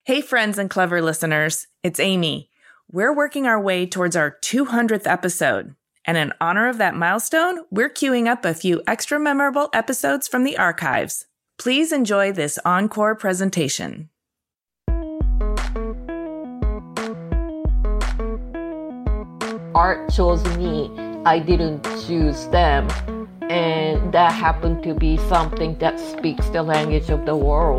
Hey, friends and clever listeners, it's Amy. We're working our way towards our 200th episode. And in honor of that milestone, we're queuing up a few extra memorable episodes from the archives. Please enjoy this encore presentation. Art chose me. I didn't choose them. And that happened to be something that speaks the language of the world.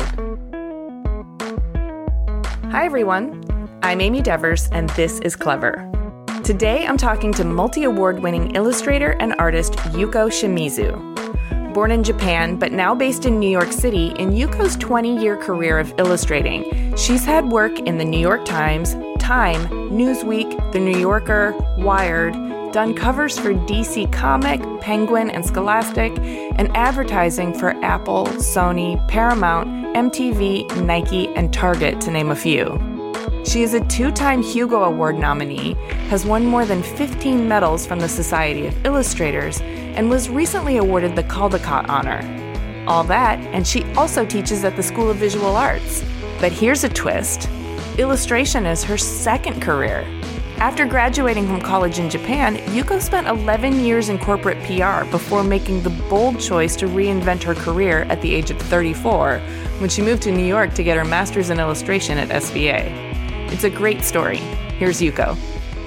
Hi, everyone. I'm Amy Devers, and this is Clever. Today, I'm talking to multi-award-winning illustrator and artist Yuko Shimizu. Born in Japan, but now based in New York City, in Yuko's 20-year career of illustrating, she's had work in the New York Times, Time, Newsweek, The New Yorker, Wired, done covers for DC Comic, Penguin, and Scholastic, and advertising for Apple, Sony, Paramount, MTV, Nike, and Target, to name a few. She is a 2-time Hugo Award nominee, has won more than 15 medals from the Society of Illustrators, and was recently awarded the Caldecott Honor. All that, and she also teaches at the School of Visual Arts. But here's a twist. Illustration is her second career. After graduating from college in Japan, Yuko spent 11 years in corporate PR before making the bold choice to reinvent her career at the age of 34, when she moved to New York to get her master's in illustration at SVA. It's a great story. Here's Yuko.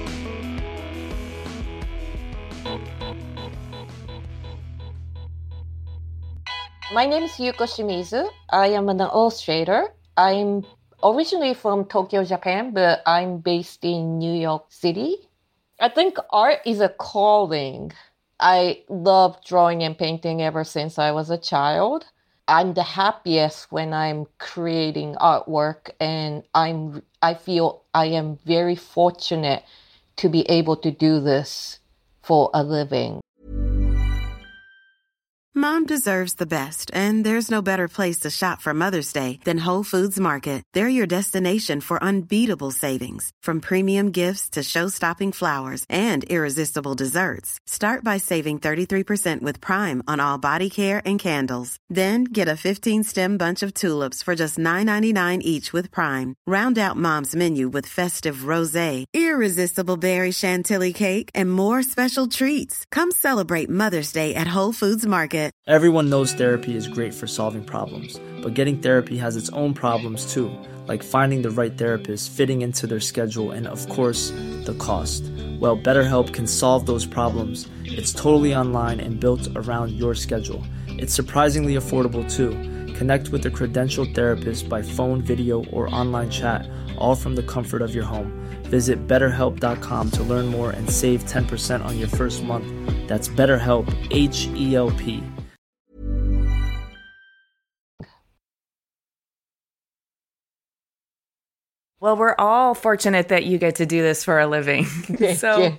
My name is Yuko Shimizu. I am an illustrator. I'm originally from Tokyo, Japan, but I'm based in New York City. I think art is a calling. I love drawing and painting ever since I was a child. I'm the happiest when I'm creating artwork, and I feel I am very fortunate to be able to do this for a living. Mom deserves the best, and there's no better place to shop for Mother's Day than Whole Foods Market. They're your destination for unbeatable savings, from premium gifts to show-stopping flowers and irresistible desserts. Start by saving 33% with Prime on all body care and candles. Then get a 15-stem bunch of tulips for just $9.99 each with Prime. Round out Mom's menu with festive rosé, irresistible berry chantilly cake, and more special treats. Come celebrate Mother's Day at Whole Foods Market. Everyone knows therapy is great for solving problems, but getting therapy has its own problems too, like finding the right therapist, fitting into their schedule, and of course, the cost. Well, BetterHelp can solve those problems. It's totally online and built around your schedule. It's surprisingly affordable too. Connect with a credentialed therapist by phone, video, or online chat, all from the comfort of your home. Visit BetterHelp.com to learn more and save 10% on your first month. That's BetterHelp, H-E-L-P. Well, we're all fortunate that you get to do this for a living. So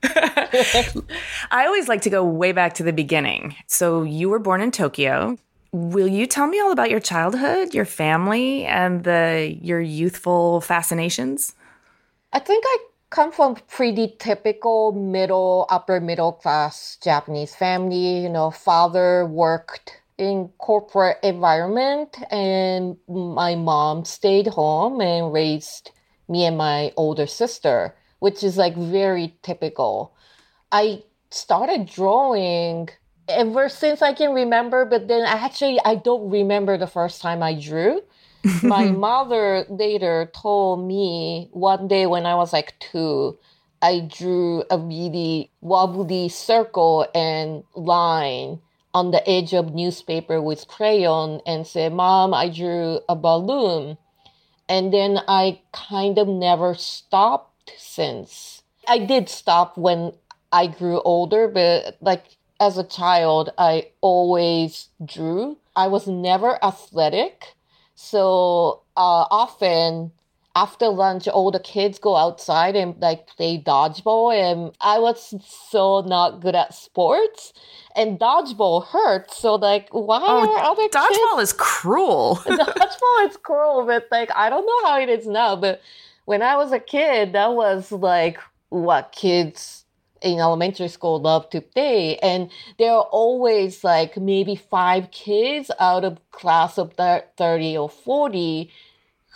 I always like to go way back to the beginning. So you were born in Tokyo. Will you tell me all about your childhood, your family, and your youthful fascinations? I think I come from pretty typical upper middle class Japanese family. You know, father worked in corporate environment, and my mom stayed home and raised me and my older sister, which is like very typical. I started drawing ever since I can remember, but then I don't remember the first time I drew. My mother later told me one day when I was like 2, I drew a really wobbly circle and line on the edge of newspaper with crayon and said, "Mom, I drew a balloon." And then I kind of never stopped since. I did stop when I grew older, but like as a child, I always drew. I was never athletic. So often after lunch, all the kids go outside and like play dodgeball. And I was so not good at sports. And dodgeball hurts. So like, why are other kids... Dodgeball is cruel. Dodgeball is cruel, but like, I don't know how it is now. But when I was a kid, that was like what kids in elementary school love to play. And there are always like maybe 5 kids out of class of 30 or 40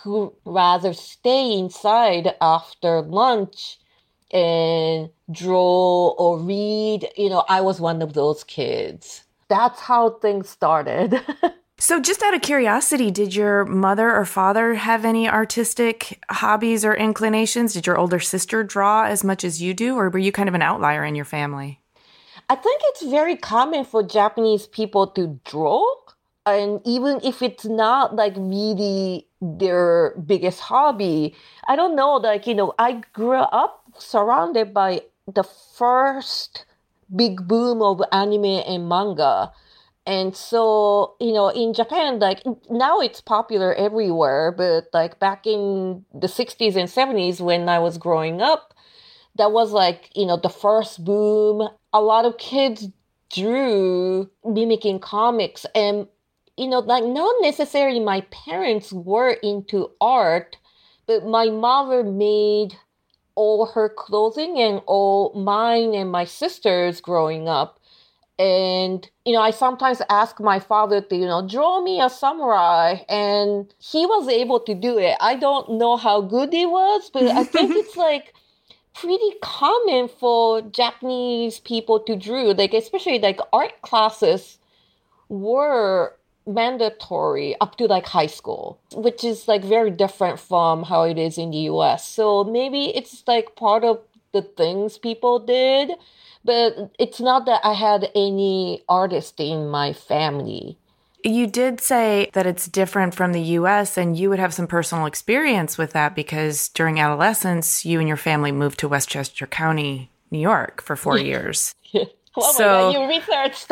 who rather stay inside after lunch and draw or read. I was one of those kids. That's how things started. So just out of curiosity, did your mother or father have any artistic hobbies or inclinations? Did your older sister draw as much as you do, or were you kind of an outlier in your family? I think it's very common for Japanese people to draw. And even if it's not like really their biggest hobby, I don't know, I grew up surrounded by the first big boom of anime and manga. And so, in Japan, now it's popular everywhere, but back in the 60s and 70s when I was growing up, that was the first boom. A lot of kids drew mimicking comics, and not necessarily my parents were into art, but my mother made all her clothing and all mine and my sisters growing up. And, I sometimes ask my father to, draw me a samurai, and he was able to do it. I don't know how good he was, but I think it's pretty common for Japanese people to draw, especially art classes were mandatory up to high school, which is very different from how it is in the US. So maybe it's part of the things people did, but it's not that I had any artist in my family. You did say that it's different from the U.S., and you would have some personal experience with that because during adolescence, you and your family moved to Westchester County, New York for 4 years. Oh my God, you researched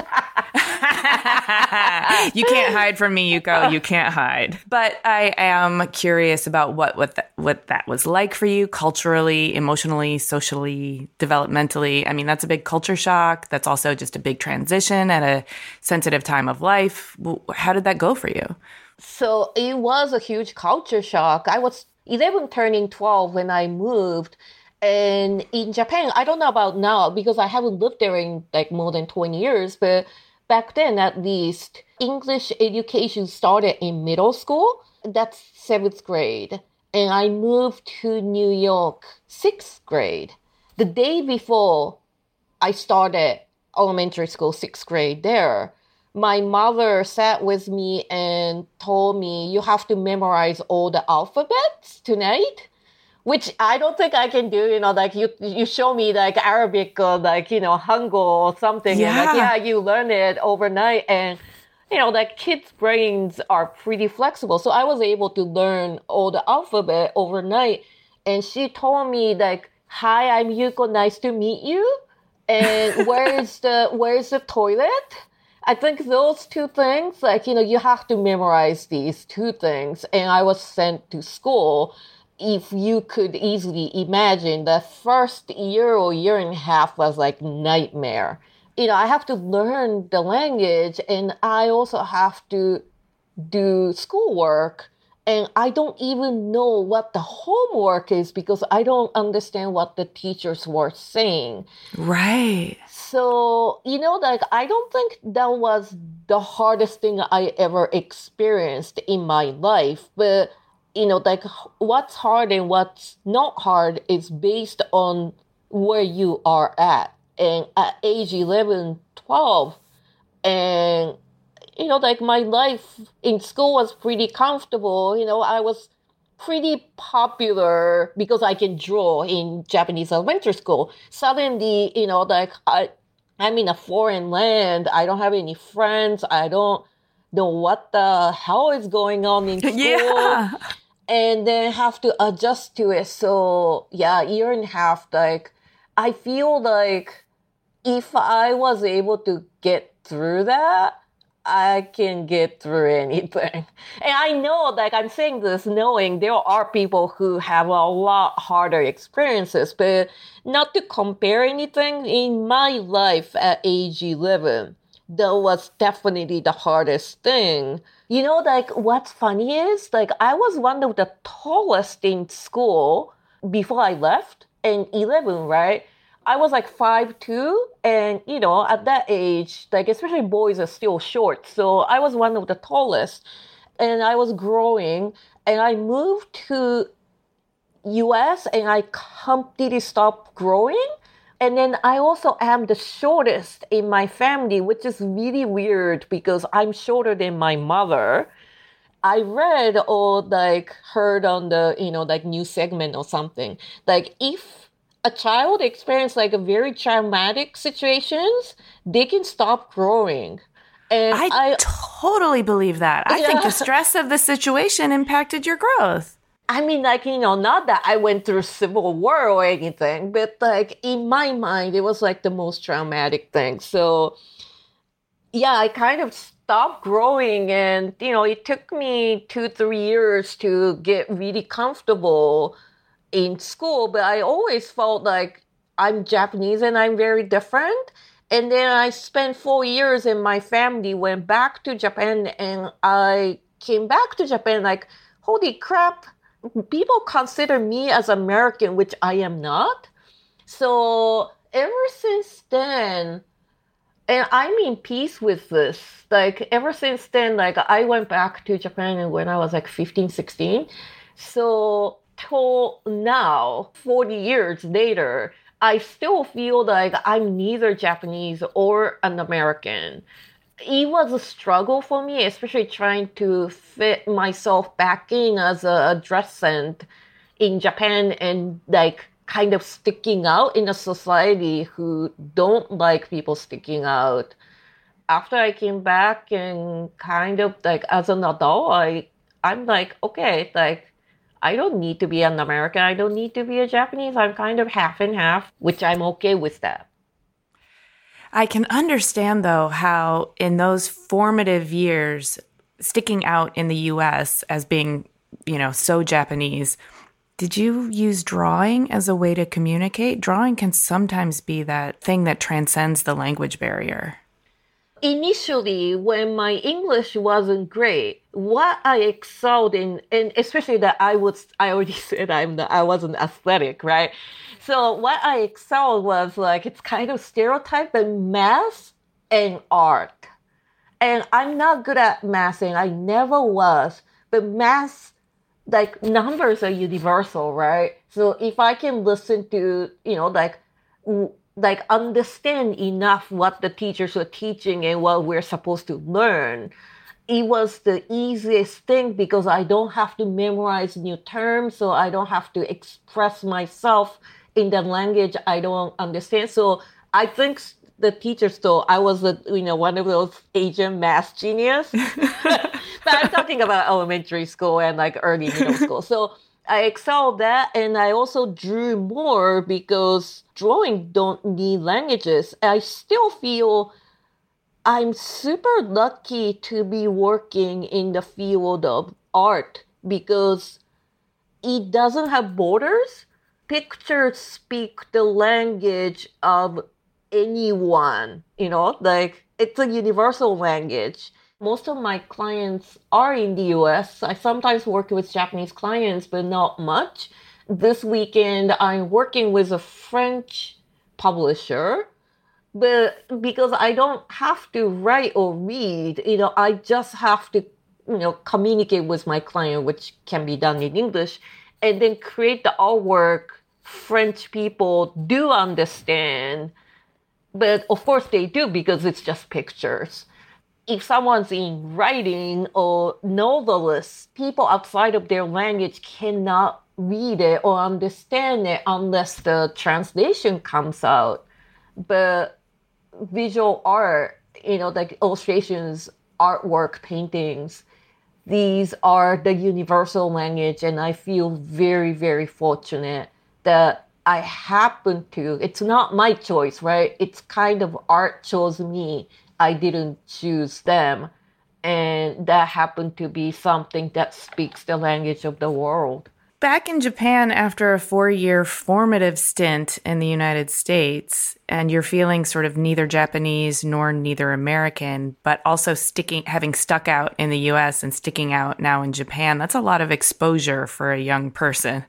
that. You can't hide from me, Yuko. You can't hide. But I am curious about what that was like for you culturally, emotionally, socially, developmentally. I mean, that's a big culture shock. That's also just a big transition at a sensitive time of life. How did that go for you? So it was a huge culture shock. I was 11 turning 12 when I moved. And in Japan, I don't know about now because I haven't lived there in more than 20 years, but back then at least, English education started in middle school. That's 7th grade. And I moved to New York 6th grade. The day before I started elementary school, 6th grade there, my mother sat with me and told me, you have to memorize all the alphabets tonight. Which I don't think I can do, you show me Arabic or Hangul or something. Yeah. And you learn it overnight. And, kids' brains are pretty flexible. So I was able to learn all the alphabet overnight. And she told me hi, I'm Yuko, nice to meet you. And where's the toilet? I think those two things, you have to memorize these two things. And I was sent to school. If you could easily imagine, the first year or year and a half was nightmare. I have to learn the language and I also have to do schoolwork. And I don't even know what the homework is because I don't understand what the teachers were saying. Right. So, I don't think that was the hardest thing I ever experienced in my life. But what's hard and what's not hard is based on where you are at. And at age 11, 12, and, my life in school was pretty comfortable. I was pretty popular because I can draw in Japanese elementary school. Suddenly, I'm in a foreign land. I don't have any friends. I don't know what the hell is going on in school. Yeah. And then have to adjust to it. So year and a half, I feel if I was able to get through that, I can get through anything. And I know, I'm saying this knowing there are people who have a lot harder experiences, but not to compare anything, in my life at age 11, that was definitely the hardest thing. What's funny is, I was one of the tallest in school before I left, and 11, right? I was 5'2", and, at that age, especially boys are still short. So I was one of the tallest, and I was growing, And I moved to US and I completely stopped growing. And then I also am the shortest in my family, which is really weird because I'm shorter than my mother. I read or like heard on the, like news segment or something, like if a child experiences like a very traumatic situations, they can stop growing. And I totally believe that. I think the stress of the situation impacted your growth. I mean, like, not that I went through Civil War or anything, but like in my mind, it was like the most traumatic thing. So yeah, I kind of stopped growing and, it took me 2-3 years to get really comfortable in school, but I always felt like I'm Japanese and I'm very different. And then I spent 4 years and my family went back to Japan and I came back to Japan like, holy crap, people consider me as American, which I am not. So ever since then, and I'm in peace with this. Like ever since then, like I went back to Japan when I was like 15, 16. So till now, 40 years later, I still feel like I'm neither Japanese or an American. It was a struggle for me, especially trying to fit myself back in as a adolescent in Japan and like kind of sticking out in a society who don't like people sticking out. After I came back and kind of like as an adult, I'm like, okay, like I don't need to be an American. I don't need to be a Japanese. I'm kind of half and half, which I'm okay with that. I can understand, though, how in those formative years, sticking out in the U.S. as being, so Japanese, did you use drawing as a way to communicate? Drawing can sometimes be that thing that transcends the language barrier. Initially, when my English wasn't great, what I excelled in, and especially that I already said I wasn't athletic, right? So what I excelled was like, it's kind of stereotype, but math and art. And I'm not good at math and I never was, but math, like numbers are universal, right? So if I can listen to, like understand enough what the teachers were teaching and what we're supposed to learn, it was the easiest thing because I don't have to memorize new terms, so I don't have to express myself in the language I don't understand. So I think the teachers thought I was one of those Asian math genius. But I'm talking about elementary school and like early middle school. So I excelled that, and I also drew more because drawing don't need languages. I still feel I'm super lucky to be working in the field of art because it doesn't have borders. Pictures speak the language of anyone, like it's a universal language. Most of my clients are in the US. I sometimes work with Japanese clients, but not much. This weekend, I'm working with a French publisher, but because I don't have to write or read, I just have to, communicate with my client, which can be done in English, and then create the artwork French people do understand. But of course they do because it's just pictures. If someone's in writing or novelists, people outside of their language cannot read it or understand it unless the translation comes out. But visual art, like illustrations, artwork, paintings, these are the universal language. And I feel very, very fortunate that I happen to, it's not my choice, right? It's kind of art chose me. I didn't choose them. And that happened to be something that speaks the language of the world. Back in Japan, after a 4-year formative stint in the United States, and you're feeling sort of neither Japanese nor neither American, but also having stuck out in the US and sticking out now in Japan, that's a lot of exposure for a young person.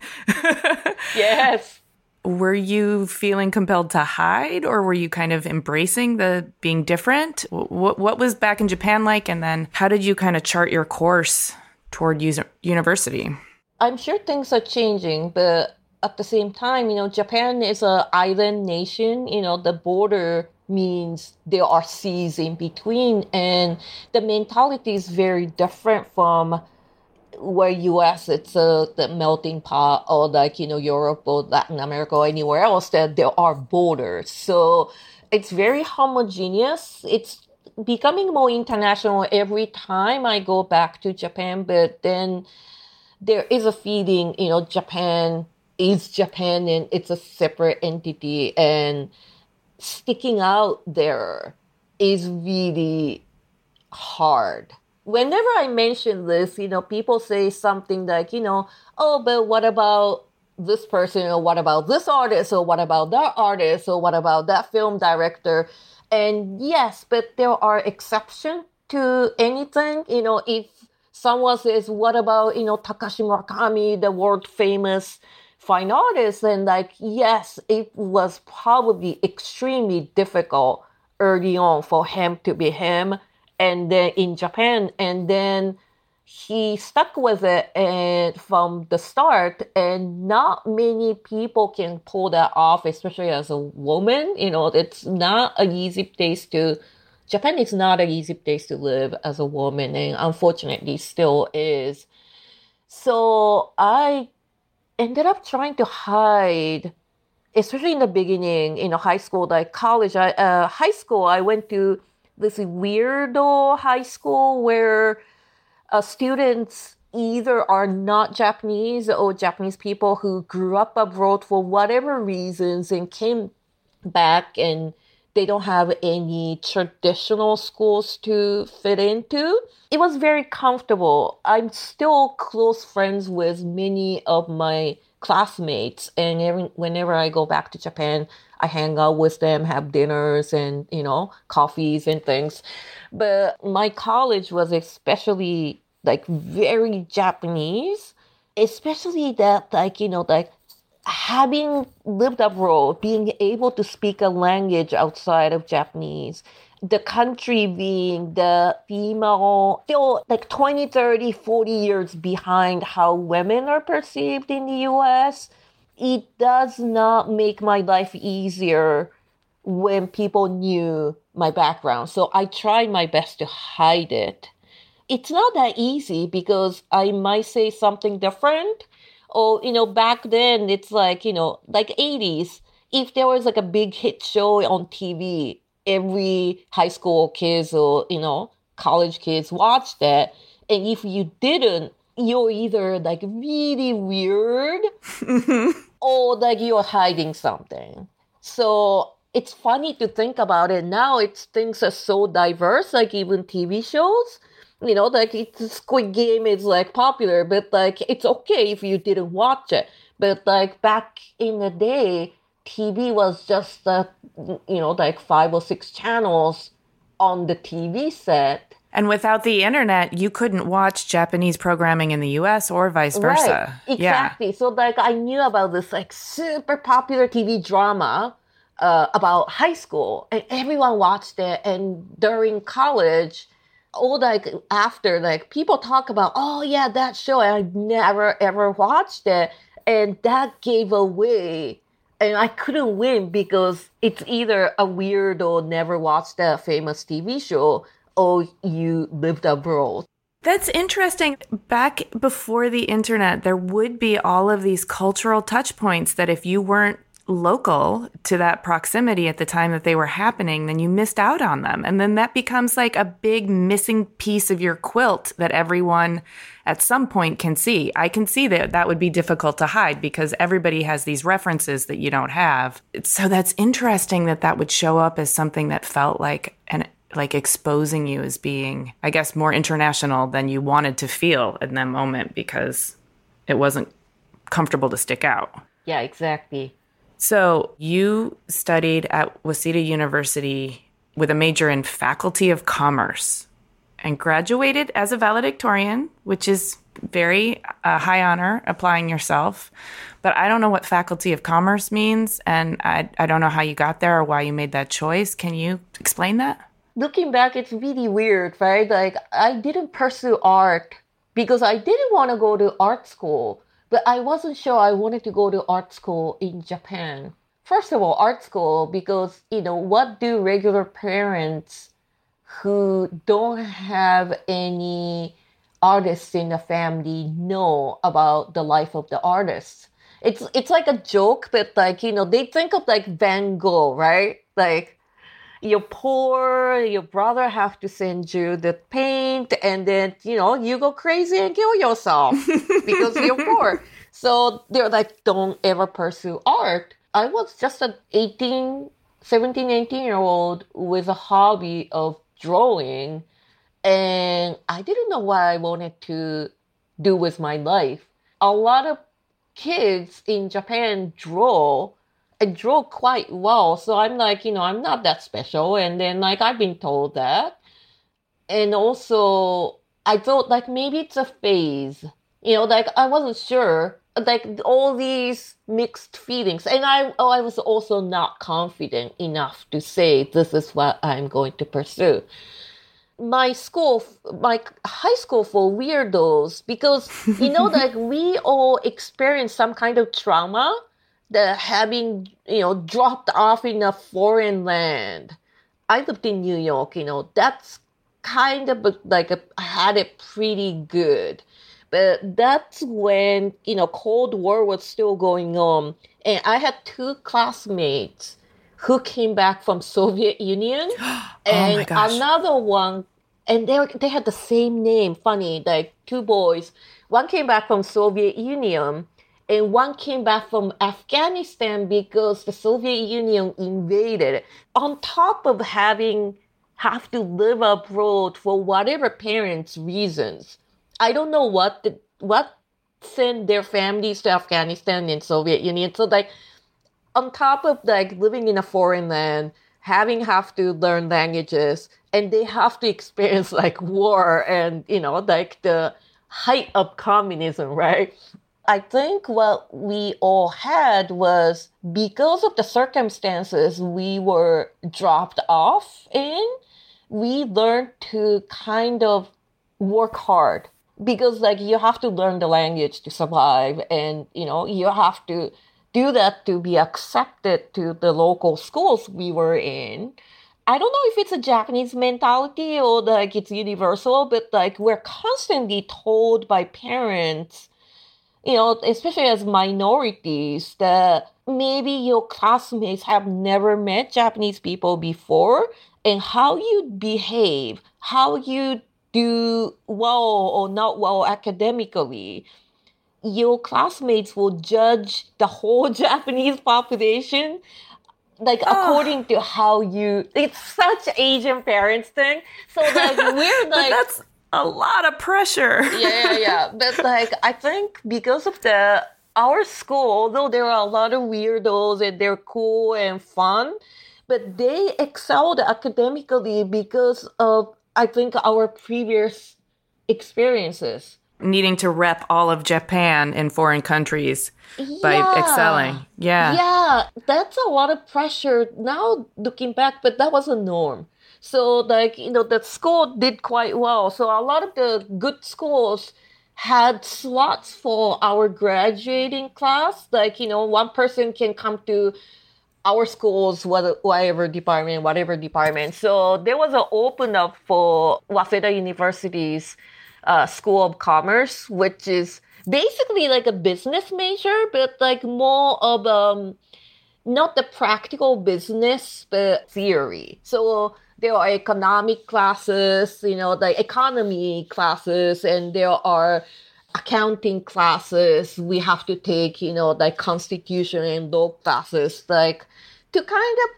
Yes. Were you feeling compelled to hide, or were you kind of embracing the being different? What was back in Japan like? And then how did you kind of chart your course toward university? I'm sure things are changing, but at the same time, Japan is an island nation. The border means there are seas in between, and the mentality is very different from where US, it's the melting pot, or Europe or Latin America or anywhere else that there are borders. So it's very homogeneous. It's becoming more international every time I go back to Japan, but then there is a feeling, Japan is Japan and it's a separate entity, and sticking out there is really hard. Whenever I mention this, people say something like, oh, but what about this person, or what about this artist, or what about that artist, or what about that film director? And yes, but there are exceptions to anything. If someone says, what about, Takashi Murakami, the world famous fine artist, then yes, it was probably extremely difficult early on for him to be him, and then in Japan, and then he stuck with it and from the start, and not many people can pull that off, especially as a woman. It's not an easy place Japan is not an easy place to live as a woman, and unfortunately still is. So I ended up trying to hide, especially in the beginning, high school, college. High school, I went to this weirdo high school where students either are not Japanese or Japanese people who grew up abroad for whatever reasons and came back, and they don't have any traditional schools to fit into. It was very comfortable. I'm still close friends with many of my classmates, and whenever I go back to Japan, I hang out with them, have dinners and, coffees and things. But my college was especially very Japanese, especially that having lived abroad, being able to speak a language outside of Japanese, the country being the female, still 20, 30, 40 years behind how women are perceived in the US, it does not make my life easier when people knew my background. So I tried my best to hide it. It's not that easy because I might say something different. Or, back then it's 80s. If there was a big hit show on TV, every high school kids or, college kids watched that. And if you didn't, you're either really weird or you're hiding something. So it's funny to think about it now. Things are so diverse, even TV shows. Squid Game is popular, but it's okay if you didn't watch it. But back in the day, TV was just 5 or 6 channels on the TV set. And without the internet, you couldn't watch Japanese programming in the US or vice versa. Right, exactly. Yeah. So I knew about this super popular TV drama about high school, and everyone watched it. And during college, or after, people talk about, oh yeah, that show, and I never ever watched it, and that gave away, and I couldn't win because it's either a weirdo never watched that famous TV show, or you lived abroad. That's interesting. Back before the internet, there would be all of these cultural touch points that if you weren't local to that proximity at the time that they were happening, then you missed out on them. And then that becomes a big missing piece of your quilt that everyone at some point can see. I can see that would be difficult to hide because everybody has these references that you don't have. So that's interesting that would show up as something that felt like exposing you as being, I guess, more international than you wanted to feel in that moment because it wasn't comfortable to stick out. Yeah, exactly. So you studied at Waseda University with a major in Faculty of Commerce and graduated as a valedictorian, which is very high honor, applying yourself. But I don't know what Faculty of Commerce means, and I don't know how you got there or why you made that choice. Can you explain that? Looking back, it's really weird, right? I didn't pursue art because I didn't want to go to art school, but I wasn't sure I wanted to go to art school in Japan. First of all, art school, because, what do regular parents who don't have any artists in the family know about the life of the artists? It's like a joke, but they think of like Van Gogh, right? Like, you're poor, your brother have to send you the paint, and then, you go crazy and kill yourself because you're poor. So they're like, don't ever pursue art. I was just an 18-year-old with a hobby of drawing, and I didn't know what I wanted to do with my life. A lot of kids in Japan draw quite well. So I'm like, I'm not that special. And then I've been told that. And also I thought maybe it's a phase, I wasn't sure, all these mixed feelings. And I was also not confident enough to say, this is what I'm going to pursue. My high school for weirdos, because, we all experience some kind of trauma, the having, dropped off in a foreign land. I lived in New York, that's kind of I had it pretty good. But that's when, Cold War was still going on. And I had 2 classmates who came back from Soviet Union. And oh my gosh. Another one, and they had the same name, funny, 2 boys. One came back from Soviet Union, and one came back from Afghanistan because the Soviet Union invaded. On top of have to live abroad for whatever parents' reasons. I don't know what sent their families to Afghanistan and Soviet Union. So on top of living in a foreign land, have to learn languages, and they have to experience war and, the height of communism, right? I think what we all had was, because of the circumstances we were dropped off in, we learned to kind of work hard, because you have to learn the language to survive, and you have to do that to be accepted to the local schools we were in. I don't know if it's a Japanese mentality or it's universal, but we're constantly told by parents, especially as minorities, that maybe your classmates have never met Japanese people before, and how you behave, how you do well or not well academically, your classmates will judge the whole Japanese population according to how you. It's such Asian parents thing. So we're but that's a lot of pressure. yeah. But I think because of our school, although there are a lot of weirdos and they're cool and fun, but they excelled academically because of, I think, our previous experiences. Needing to rep all of Japan in foreign countries by excelling. Yeah, that's a lot of pressure now looking back, but that was a norm. So the school did quite well. So a lot of the good schools had slots for our graduating class. One person can come to our schools, whatever department. So there was an open up for Waseda University's School of Commerce, which is basically a business major, but more of not the practical business, but theory. So there are economic classes, economy classes, and there are accounting classes. We have to take, constitution and law classes, to kind of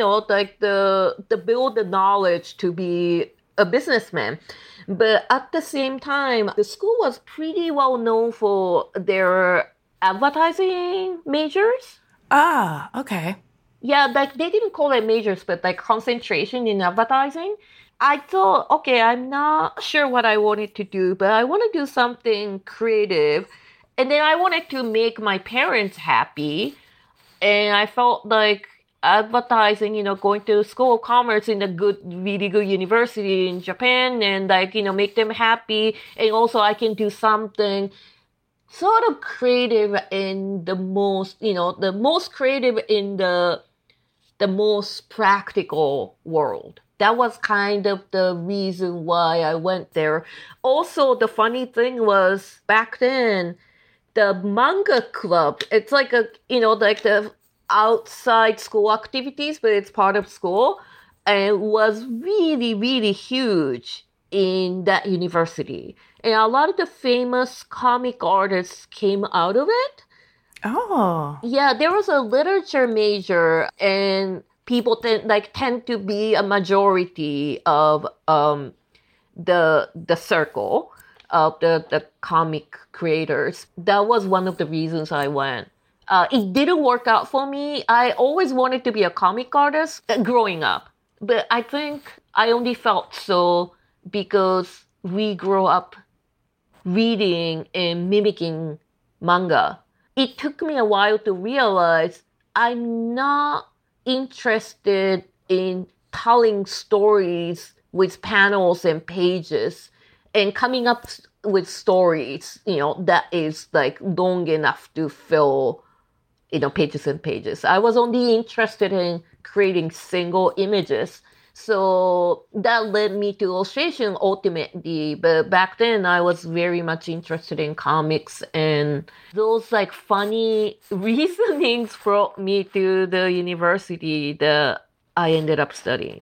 the build the knowledge to be a businessman. But at the same time, the school was pretty well known for their advertising majors. Ah, okay. Yeah, they didn't call it majors, but concentration in advertising. I thought, okay, I'm not sure what I wanted to do, but I want to do something creative. And then I wanted to make my parents happy. And I felt advertising, going to school of commerce in a really good university in Japan and make them happy. And also I can do something sort of creative in the most creative in the most practical world. That was kind of the reason why I went there. Also, the funny thing was back then, the manga club, it's like the outside school activities, but it's part of school, and was really, really huge in that university. And a lot of the famous comic artists came out of it. Oh. Yeah, there was a literature major, and people tend to be a majority of the circle of the comic creators. That was one of the reasons I went. It didn't work out for me. I always wanted to be a comic artist growing up. But I think I only felt so because we grew up reading and mimicking manga. It took me a while to realize I'm not interested in telling stories with panels and pages and coming up with stories, that is long enough to fill, pages and pages. I was only interested in creating single images. So that led me to illustration ultimately. But back then I was very much interested in comics, and those funny reasonings brought me to the university that I ended up studying.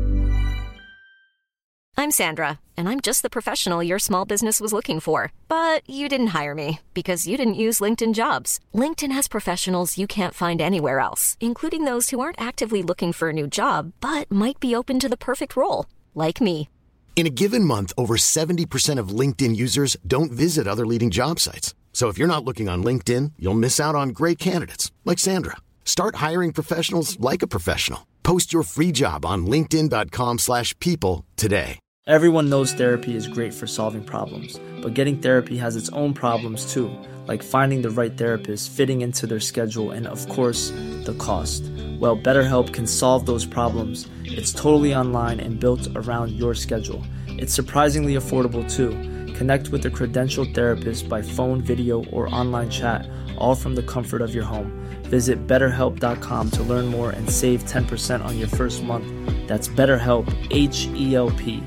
I'm Sandra, and I'm just the professional your small business was looking for. But you didn't hire me because you didn't use LinkedIn Jobs. LinkedIn has professionals you can't find anywhere else, including those who aren't actively looking for a new job, but might be open to the perfect role, like me. In a given month, over 70% of LinkedIn users don't visit other leading job sites. So if you're not looking on LinkedIn, you'll miss out on great candidates like Sandra. Start hiring professionals like a professional. Post your free job on linkedin.com/people today. Everyone knows therapy is great for solving problems, but getting therapy has its own problems too, like finding the right therapist, fitting into their schedule, and of course, the cost. Well, BetterHelp can solve those problems. It's totally online and built around your schedule. It's surprisingly affordable too. Connect with a credentialed therapist by phone, video, or online chat, all from the comfort of your home. Visit BetterHelp.com to learn more and save 10% on your first month. That's BetterHelp, H-E-L-P.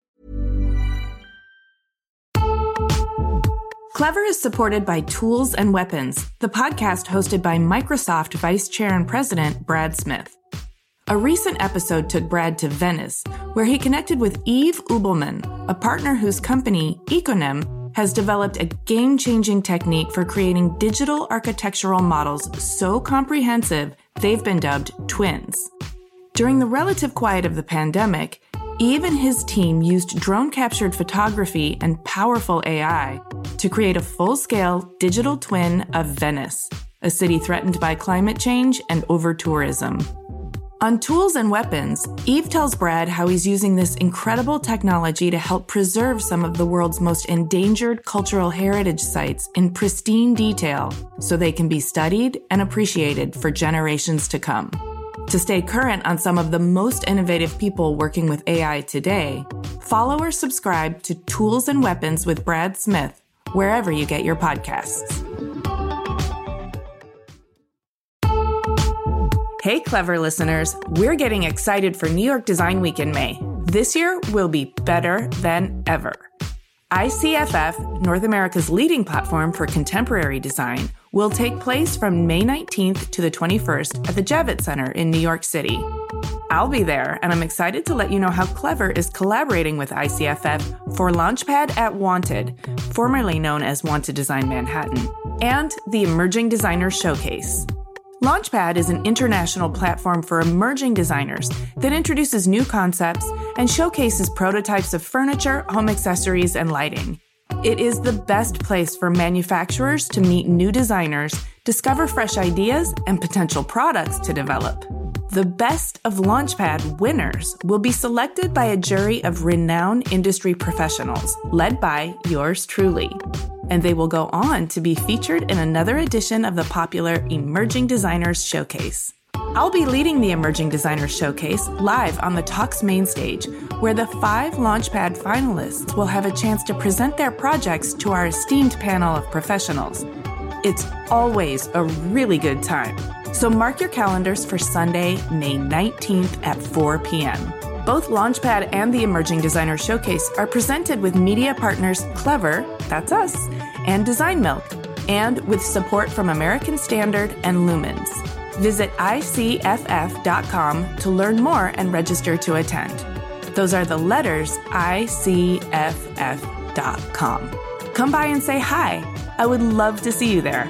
Clever is supported by Tools and Weapons, the podcast hosted by Microsoft Vice Chair and President Brad Smith. A recent episode took Brad to Venice, where he connected with Yves Ubelman, a partner whose company, Econem, has developed a game-changing technique for creating digital architectural models so comprehensive they've been dubbed twins. During the relative quiet of the pandemic, Yves and his team used drone-captured photography and powerful AI to create a full-scale digital twin of Venice, a city threatened by climate change and over-tourism. On Tools and Weapons, Yves tells Brad how he's using this incredible technology to help preserve some of the world's most endangered cultural heritage sites in pristine detail so they can be studied and appreciated for generations to come. To stay current on some of the most innovative people working with AI today, follow or subscribe to Tools and Weapons with Brad Smith, wherever you get your podcasts. Hey, Clever listeners, we're getting excited for New York Design Week in May. This year will be better than ever. ICFF, North America's leading platform for contemporary design, will take place from May 19th to the 21st at the Javits Center in New York City. I'll be there, and I'm excited to let you know how Clever is collaborating with ICFF for Launchpad at Wanted, formerly known as Wanted Design Manhattan, and the Emerging Designers Showcase. Launchpad is an international platform for emerging designers that introduces new concepts and showcases prototypes of furniture, home accessories, and lighting. It is the best place for manufacturers to meet new designers, discover fresh ideas, and potential products to develop. The best of Launchpad winners will be selected by a jury of renowned industry professionals, led by yours truly. And they will go on to be featured in another edition of the popular Emerging Designers Showcase. I'll be leading the Emerging Designers Showcase live on the Talks main stage, where the 5 Launchpad finalists will have a chance to present their projects to our esteemed panel of professionals. It's always a really good time. So mark your calendars for Sunday, May 19th at 4 p.m. Both Launchpad and the Emerging Designer Showcase are presented with media partners Clever, that's us, and Design Milk, and with support from American Standard and Lumens. Visit icff.com to learn more and register to attend. Those are the letters icff.com. Come by and say hi. I would love to see you there.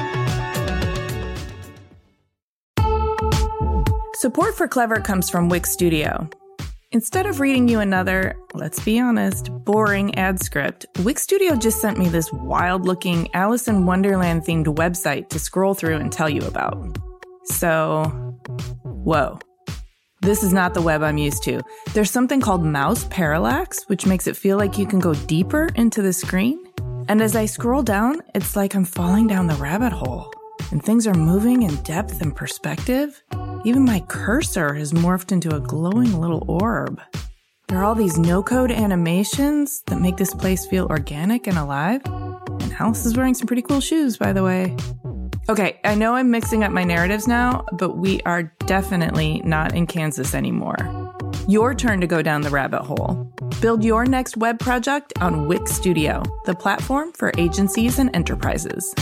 Support for Clever comes from Wix Studio. Instead of reading you another, let's be honest, boring ad script, Wix Studio just sent me this wild-looking Alice in Wonderland-themed website to scroll through and tell you about. So, whoa. This is not the web I'm used to. There's something called mouse parallax, which makes it feel like you can go deeper into the screen. And as I scroll down, it's like I'm falling down the rabbit hole. And things are moving in depth and perspective. Even my cursor has morphed into a glowing little orb. There are all these no-code animations that make this place feel organic and alive. And Alice is wearing some pretty cool shoes, by the way. Okay, I know I'm mixing up my narratives now, but we are definitely not in Kansas anymore. Your turn to go down the rabbit hole. Build your next web project on Wix Studio, the platform for agencies and enterprises.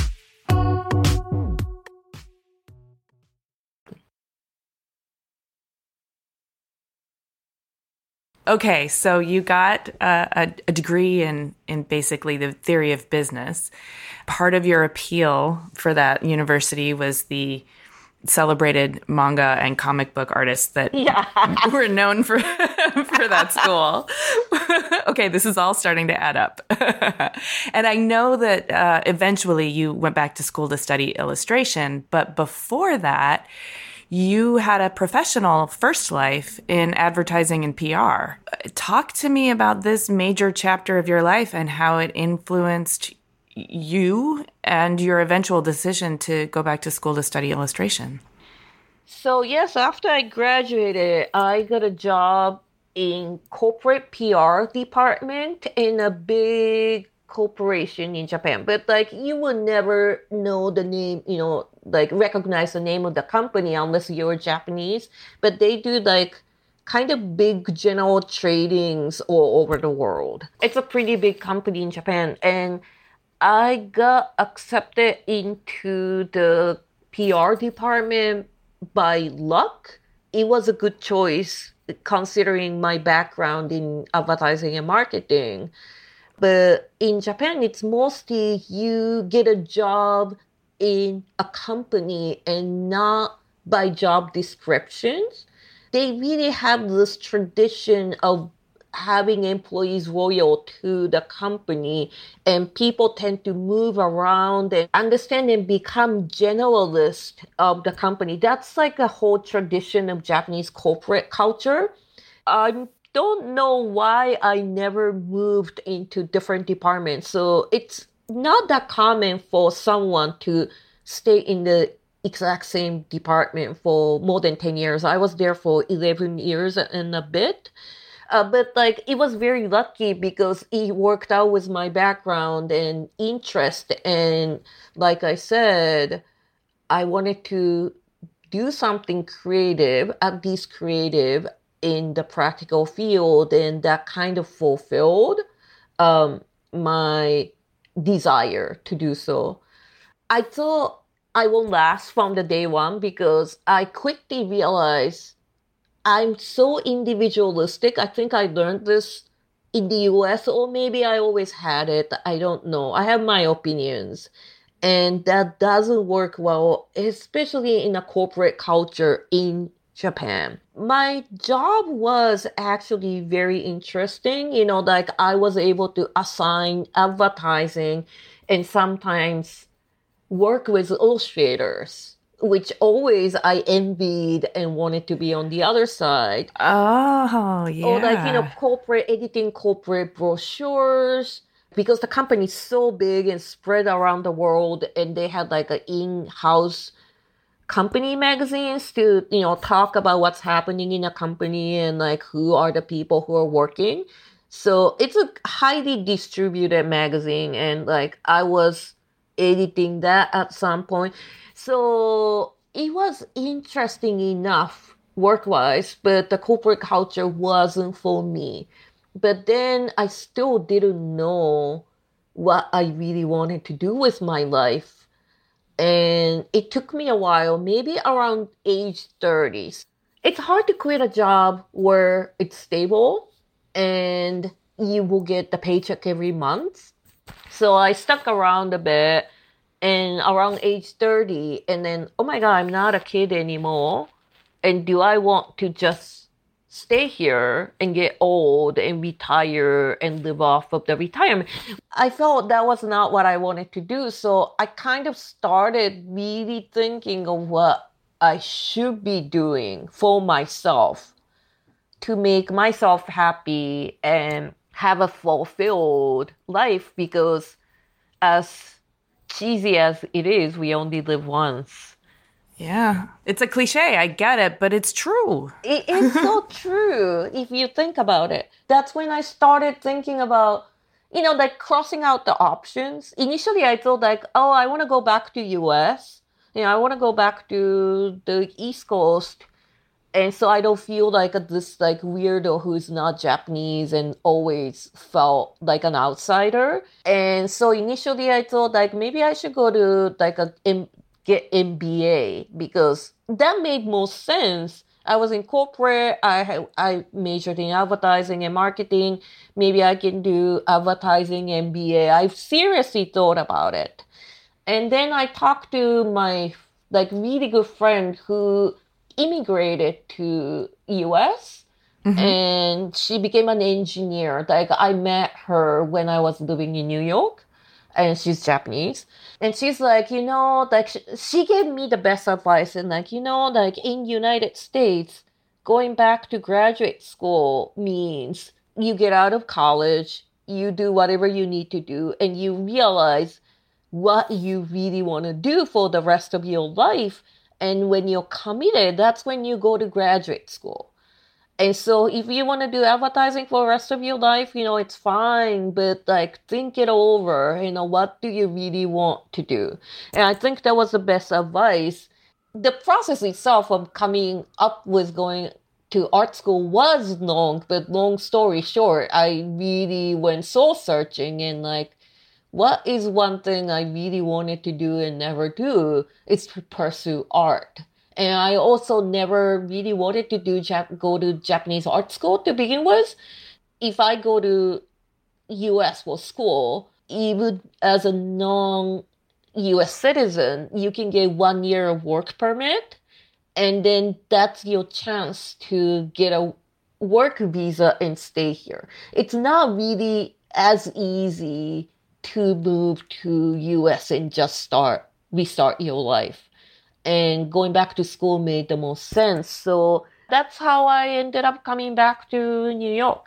Okay, so you got a degree in basically the theory of business. Part of your appeal for that university was the celebrated manga and comic book artists that were known for that school. Okay, this is all starting to add up. And I know that eventually you went back to school to study illustration, but before that, you had a professional first life in advertising and PR. Talk to me about this major chapter of your life and how it influenced you and your eventual decision to go back to school to study illustration. So yes, after I graduated, I got a job in corporate PR department in a big corporation in Japan. But like you would never know the name, recognize the name of the company unless you're Japanese. But they do like kind of big general tradings all over the world. It's a pretty big company in Japan. And I got accepted into the PR department by luck. It was a good choice considering my background in advertising and marketing. But in Japan, it's mostly you get a job in a company and not by job descriptions. They really have this tradition of having employees loyal to the company, and people tend to move around and understand and become generalists of the company. That's like a whole tradition of Japanese corporate culture. I don't know why I never moved into different departments. So it's not that common for someone to stay in the exact same department for more than 10 years. I was there for 11 years and a bit. But like it was very lucky because it worked out with my background and interest. And like I said, I wanted to do something creative, at least creative in the practical field. And that kind of fulfilled my desire to do so. I thought I won't last from the day one because I quickly realized I'm so individualistic. I think I learned this in the US, or maybe I always had it. I don't know. I have my opinions. And that doesn't work well, especially in a corporate culture in Japan. My job was actually very interesting. Like I was able to assign advertising and sometimes work with illustrators, which always I envied and wanted to be on the other side. Oh, yeah. Or like, editing corporate brochures, because the company is so big and spread around the world, and they had like an in-house company magazines to, talk about what's happening in a company and like who are the people who are working. So it's a highly distributed magazine, and like I was editing that at some point. So it was interesting enough work-wise, but the corporate culture wasn't for me. But then I still didn't know what I really wanted to do with my life. And it took me a while, maybe around age 30. It's hard to quit a job where it's stable and you will get the paycheck every month. So I stuck around a bit, and around age 30, and then, oh my God, I'm not a kid anymore. And do I want to just stay here and get old and retire and live off of the retirement? I felt that was not what I wanted to do. So I kind of started really thinking of what I should be doing for myself to make myself happy and have a fulfilled life, because as cheesy as it is, we only live once. Yeah, it's a cliche. I get it, but it's true. It is so true if you think about it. That's when I started thinking about, like crossing out the options. Initially, I thought like, oh, I want to go back to US. I want to go back to the East Coast. And so I don't feel like this like weirdo who's not Japanese and always felt like an outsider. And so initially I thought like maybe I should go to like get MBA, because that made more sense. I was in corporate. I majored in advertising and marketing. Maybe I can do advertising MBA. I've seriously thought about it. And then I talked to my like really good friend who immigrated to US, and she became an engineer. Like I met her when I was living in New York, and she's Japanese. And she's like, like she gave me the best advice. And like, like in United States, going back to graduate school means you get out of college, you do whatever you need to do, and you realize what you really want to do for the rest of your life. And when you're committed, that's when you go to graduate school. And so if you want to do advertising for the rest of your life, it's fine, but like think it over, what do you really want to do? And I think that was the best advice. The process itself of coming up with going to art school was long, but long story short, I really went soul searching and like, what is one thing I really wanted to do and never do? It's to pursue art. And I also never really wanted to go to Japanese art school to begin with. If I go to US for school, even as a non-US citizen, you can get 1 year of work permit. And then that's your chance to get a work visa and stay here. It's not really as easy to move to US and just restart your life. And going back to school made the most sense. So that's how I ended up coming back to New York.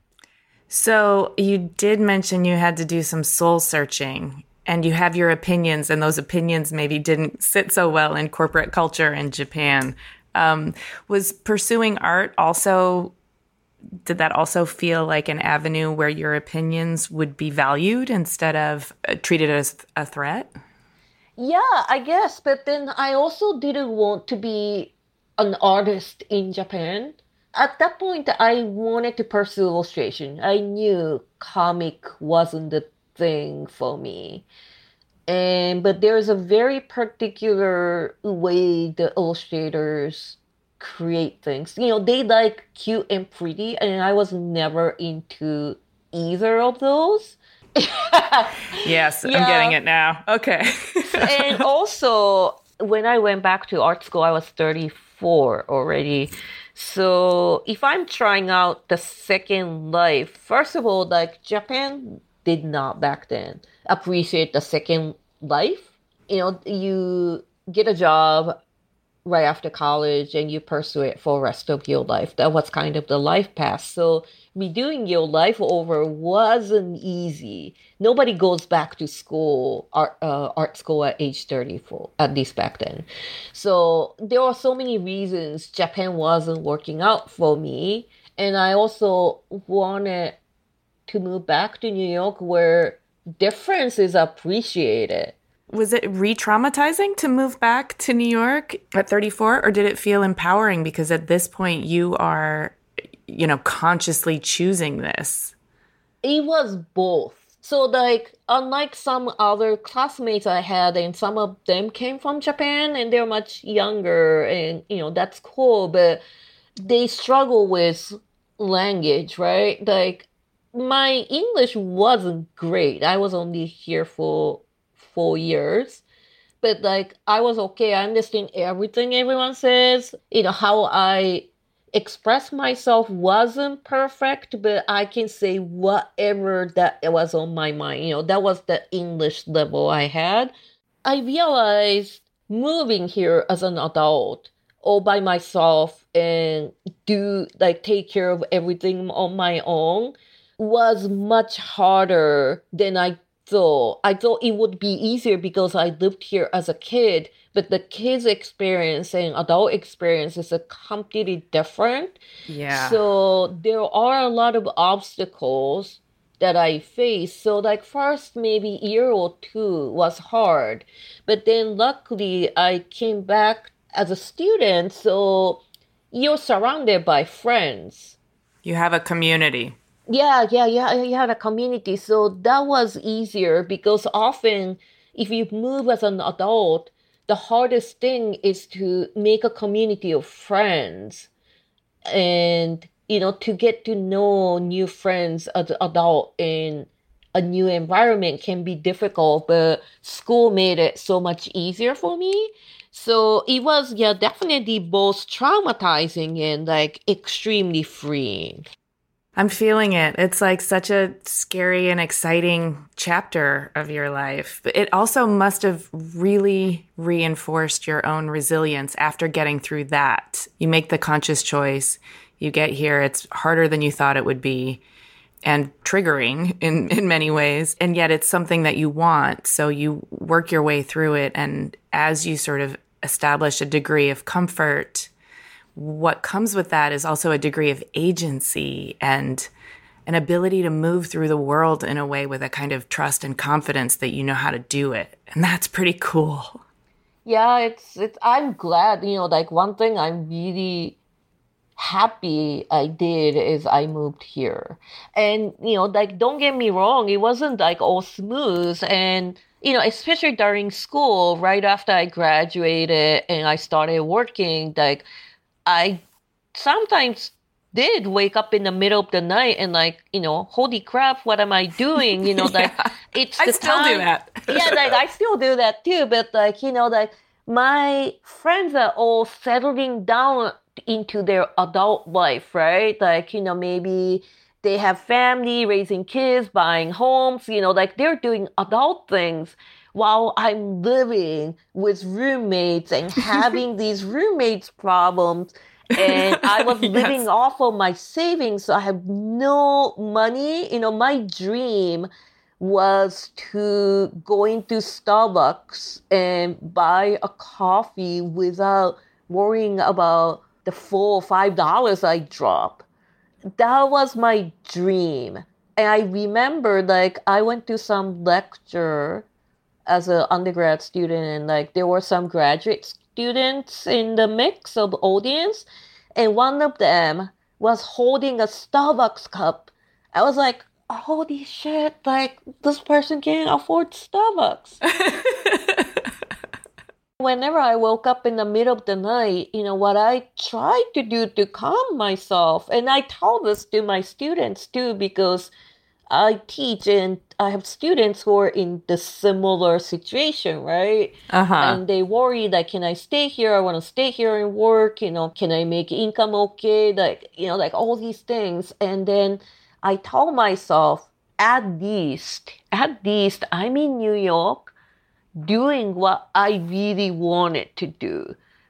So you did mention you had to do some soul searching, and you have your opinions, and those opinions maybe didn't sit so well in corporate culture in Japan. Was pursuing art did that also feel like an avenue where your opinions would be valued instead of treated as a threat? Yeah, I guess. But then I also didn't want to be an artist in Japan. At that point, I wanted to pursue illustration. I knew comic wasn't the thing for me. But there's a very particular way the illustrators create things. They like cute and pretty, and I was never into either of those. Yes, yeah. I'm getting it now. Okay. And also, when I went back to art school, I was 34 already. So if I'm trying out the second life, first of all, like Japan did not back then appreciate the second life. You get a job, right after college and you pursue it for the rest of your life. That was kind of the life path. So redoing your life over wasn't easy. Nobody goes back to school, art school at age 34, at least back then. So there were so many reasons Japan wasn't working out for me. And I also wanted to move back to New York where difference is appreciated. Was it re-traumatizing to move back to New York at 34, or did it feel empowering because at this point you are, consciously choosing this? It was both. So like, unlike some other classmates I had, and some of them came from Japan and they're much younger and, that's cool, but they struggle with language, right? Like, my English wasn't great. I was only here for 4 years, but like I was okay. I understand everything everyone says. How I express myself wasn't perfect, but I can say whatever that was on my mind. That was the English level I had. I realized moving here as an adult all by myself and take care of everything on my own was much harder than I thought. I thought it would be easier because I lived here as a kid, but the kids' experience and adult experience is a completely different. Yeah. So there are a lot of obstacles that I faced. So like first maybe year or two was hard, but then luckily I came back as a student. So you're surrounded by friends. You have a community. Yeah, you had a community. So that was easier because often if you move as an adult, the hardest thing is to make a community of friends and, to get to know new friends as an adult in a new environment can be difficult, but school made it so much easier for me. So it was, definitely both traumatizing and like extremely freeing. I'm feeling it. It's like such a scary and exciting chapter of your life. But it also must have really reinforced your own resilience after getting through that. You make the conscious choice. You get here. It's harder than you thought it would be and triggering in many ways. And yet it's something that you want. So you work your way through it. And as you sort of establish a degree of comfort, what comes with that is also a degree of agency and an ability to move through the world in a way with a kind of trust and confidence that you know how to do it. And that's pretty cool. Yeah, I'm glad, like one thing I'm really happy I did is I moved here. And, don't get me wrong, it wasn't like all smooth. And, especially during school, right after I graduated and I started working, like, I sometimes did wake up in the middle of the night and holy crap, what am I doing? It's the I still time. do that. Yeah, I still do that too. But my friends are all settling down into their adult life, right? Maybe they have family, raising kids, buying homes, they're doing adult things. While I'm living with roommates and having these roommates problems, and I was living off of my savings, so I have no money. My dream was to go into Starbucks and buy a coffee without worrying about the $4 or $5 I drop. That was my dream. And I remember, I went to some lecture as an undergrad student, and there were some graduate students in the mix of audience, and one of them was holding a Starbucks cup. I was like, holy shit, this person can't afford Starbucks. Whenever I woke up in the middle of the night, what I tried to do to calm myself, and I tell this to my students too, because I teach and I have students who are in the similar situation, right? And they worry, can I stay here? I want to stay here and work. Can I make income okay? All these things. And then I tell myself, at least I'm in New York doing what I really wanted to do.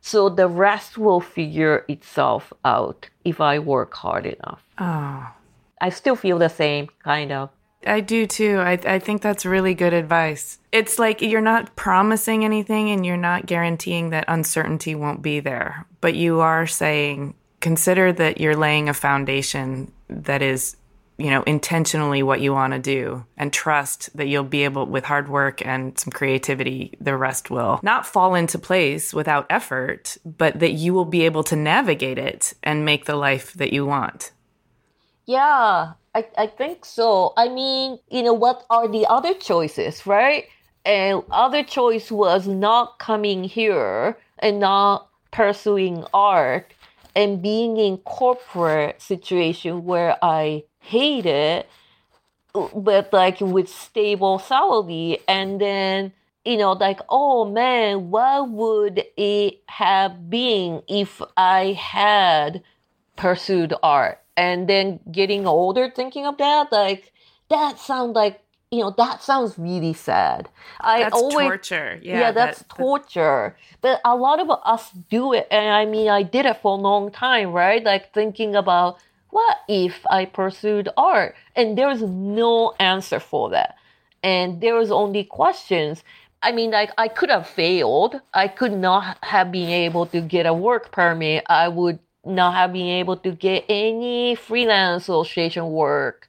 So the rest will figure itself out if I work hard enough. Oh, I still feel the same, kind of. I do too. I think that's really good advice. It's like you're not promising anything and you're not guaranteeing that uncertainty won't be there. But you are saying, consider that you're laying a foundation that is, intentionally what you want to do, and trust that you'll be able, with hard work and some creativity, the rest will not fall into place without effort, but that you will be able to navigate it and make the life that you want. Yeah, I think so. I mean, what are the other choices, right? And other choice was not coming here and not pursuing art and being in corporate situation where I hate it, but like with stable salary. And then, oh man, what would it have been if I had pursued art? And then getting older, thinking of that, like, that sounds like, that sounds really sad. That's torture. Yeah, that's torture. But a lot of us do it. And I mean, I did it for a long time, right? Like thinking about, what if I pursued art? And there's no answer for that. And there was only questions. I mean, like, I could have failed. I could not have been able to get a work permit. I would not have been able to get any freelance illustration work.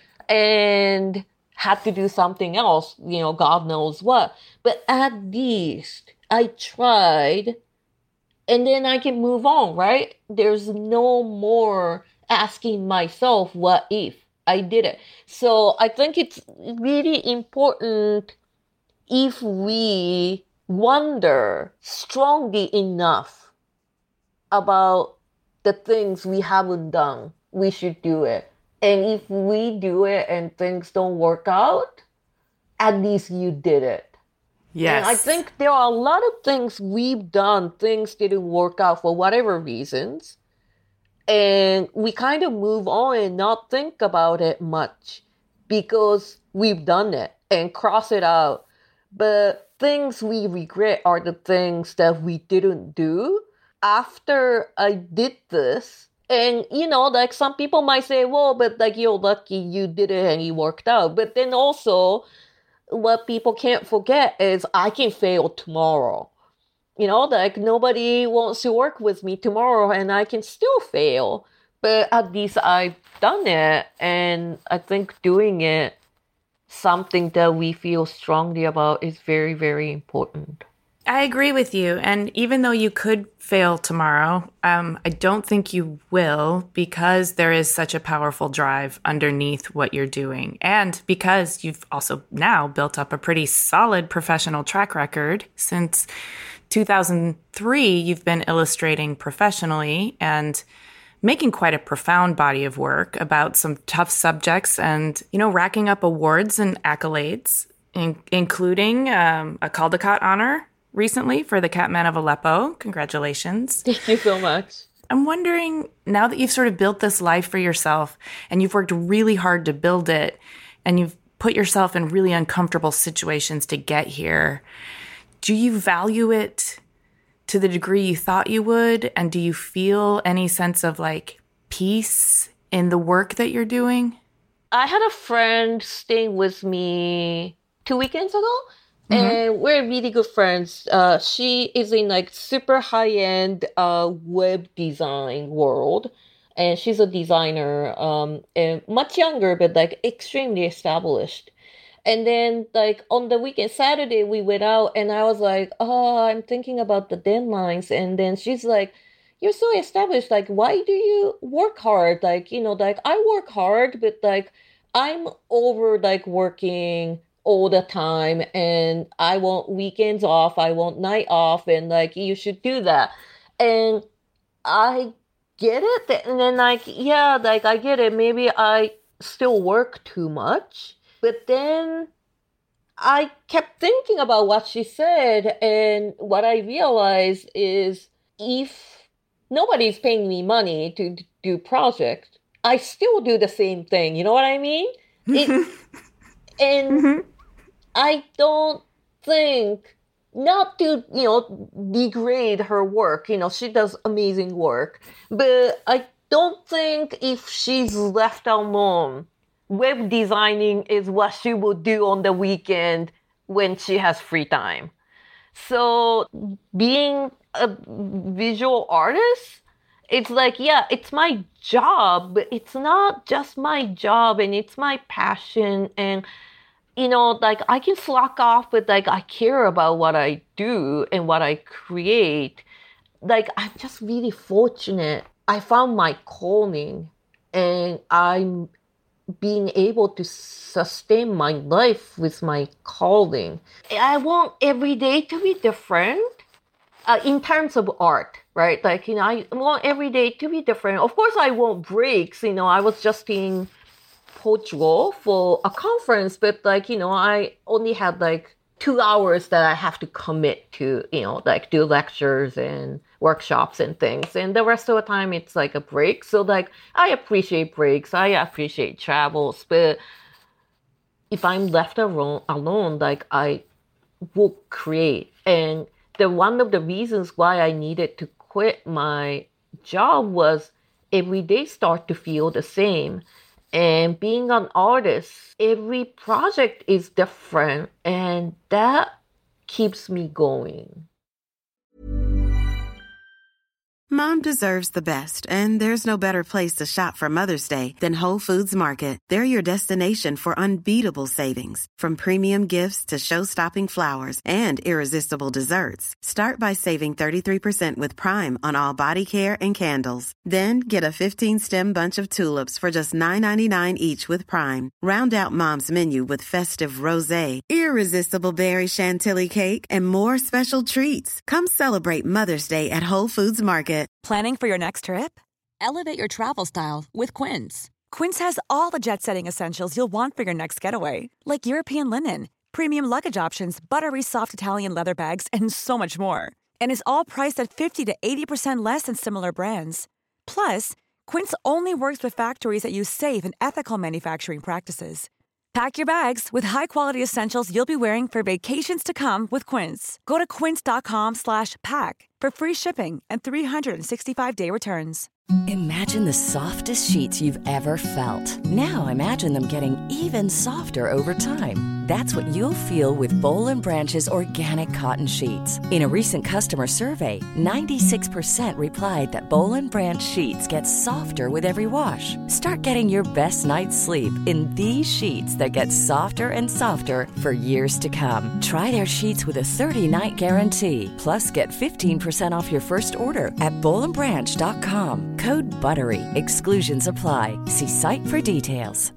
And had to do something else, God knows what. But at least I tried, and then I can move on, right? There's no more asking myself, what if I did it? So I think it's really important if we wonder strongly enough about the things we haven't done, we should do it. And if we do it and things don't work out, at least you did it. Yes. And I think there are a lot of things we've done, things didn't work out for whatever reasons. And we kind of move on and not think about it much because we've done it and cross it out. But things we regret are the things that we didn't do after I did this. And, like some people might say, well, but like you're lucky you did it and it worked out. But then also what people can't forget is I can fail tomorrow. Like nobody wants to work with me tomorrow and I can still fail. But at least I've done it. And I think doing it, something that we feel strongly about, is very, very important. I agree with you. And even though you could fail tomorrow, I don't think you will, because there is such a powerful drive underneath what you're doing. And because you've also now built up a pretty solid professional track record. Since 2003, you've been illustrating professionally and making quite a profound body of work about some tough subjects and, racking up awards and accolades, including a Caldecott honor recently for the Catman of Aleppo. Congratulations. Thank you so much. I'm wondering, now that you've sort of built this life for yourself and you've worked really hard to build it and you've put yourself in really uncomfortable situations to get here, do you value it to the degree you thought you would? And do you feel any sense of like peace in the work that you're doing? I had a friend staying with me 2 weekends ago. And we're really good friends. She is in like super high-end web design world. And she's a designer, and much younger, but like extremely established. And then like on the weekend, Saturday, we went out and I was like, oh, I'm thinking about the deadlines. And then she's like, you're so established. Like, why do you work hard? Like, like I work hard, but like I'm over like working all the time and I want weekends off, I want night off, and like you should do that. And I get it. And then like, yeah, like I get it. Maybe I still work too much. But then I kept thinking about what she said, and what I realized is if nobody's paying me money to do projects, I still do the same thing. You know what I mean? And I don't think not to, degrade her work. She does amazing work. But I don't think if she's left alone, web designing is what she will do on the weekend when she has free time. So being a visual artist, it's like, yeah, it's my job, but it's not just my job, and it's my passion. And, like I can slack off, but like I care about what I do and what I create. Like I'm just really fortunate. I found my calling, and I'm being able to sustain my life with my calling. I want every day to be different in terms of art, right? Like, I want every day to be different. Of course, I want breaks. I was just in Portugal for a conference, but like, I only had like 2 hours that I have to commit to, like do lectures and workshops and things. And the rest of the time it's like a break. So like I appreciate breaks, I appreciate travels, but if I'm left alone, like I will create. And one of the reasons why I needed to quit my job was every day start to feel the same. And being an artist, every project is different, and that keeps me going. Mom deserves the best, and there's no better place to shop for Mother's Day than Whole Foods Market. They're your destination for unbeatable savings, from premium gifts to show-stopping flowers and irresistible desserts. Start by saving 33% with Prime on all body care and candles. Then get a 15-stem bunch of tulips for just $9.99 each with Prime. Round out Mom's menu with festive rosé, irresistible berry chantilly cake, and more special treats. Come celebrate Mother's Day at Whole Foods Market. Planning for your next trip? Elevate your travel style with Quince. Quince has all the jet-setting essentials you'll want for your next getaway, like European linen, premium luggage options, buttery soft Italian leather bags, and so much more. And is all priced at 50 to 80% less than similar brands. Plus, Quince only works with factories that use safe and ethical manufacturing practices. Pack your bags with high-quality essentials you'll be wearing for vacations to come with Quince. Go to quince.com/pack for free shipping and 365-day returns. Imagine the softest sheets you've ever felt. Now imagine them getting even softer over time. That's what you'll feel with Boll & Branch's organic cotton sheets. In a recent customer survey, 96% replied that Boll & Branch sheets get softer with every wash. Start getting your best night's sleep in these sheets that get softer and softer for years to come. Try their sheets with a 30-night guarantee. Plus, get 15% off your first order at bollandbranch.com. Code BUTTERY. Exclusions apply. See site for details.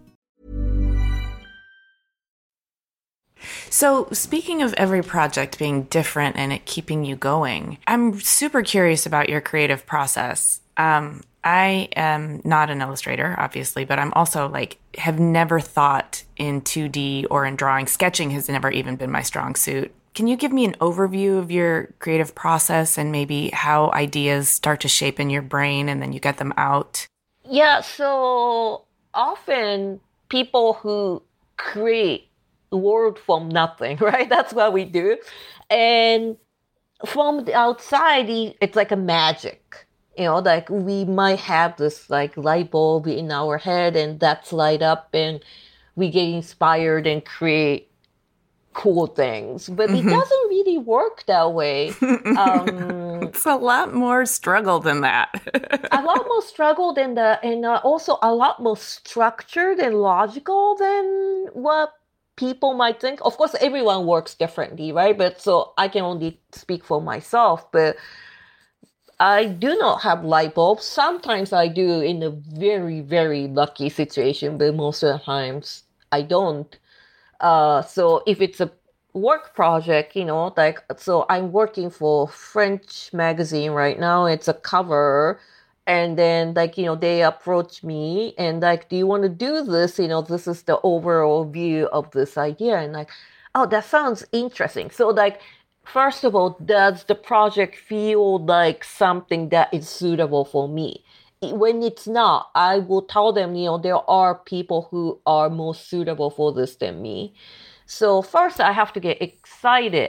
So, speaking of every project being different and it keeping you going, I'm super curious about your creative process. I am not an illustrator, obviously, but I'm also have never thought in 2D or in drawing. Sketching has never even been my strong suit. Can you give me an overview of your creative process and maybe how ideas start to shape in your brain and then you get them out? Yeah, so often people who create the world from nothing, right? That's what we do. And from the outside, it's like a magic. We might have this light bulb in our head and that's light up and we get inspired and create cool things, but it doesn't really work that way. It's a lot more struggle than that. A lot more struggle than that, and also a lot more structured and logical than what people might think. Of course, everyone works differently, right? But so I can only speak for myself, but I do not have light bulbs. Sometimes I do in a very, very lucky situation, but most of the times I don't. So if it's a work project, so I'm working for French magazine right now. It's a cover. And then they approach me and do you want to do this? This is the overall view of this idea. And oh, that sounds interesting. So first of all, does the project feel like something that is suitable for me? When it's not, I will tell them, there are people who are more suitable for this than me. So first I have to get excited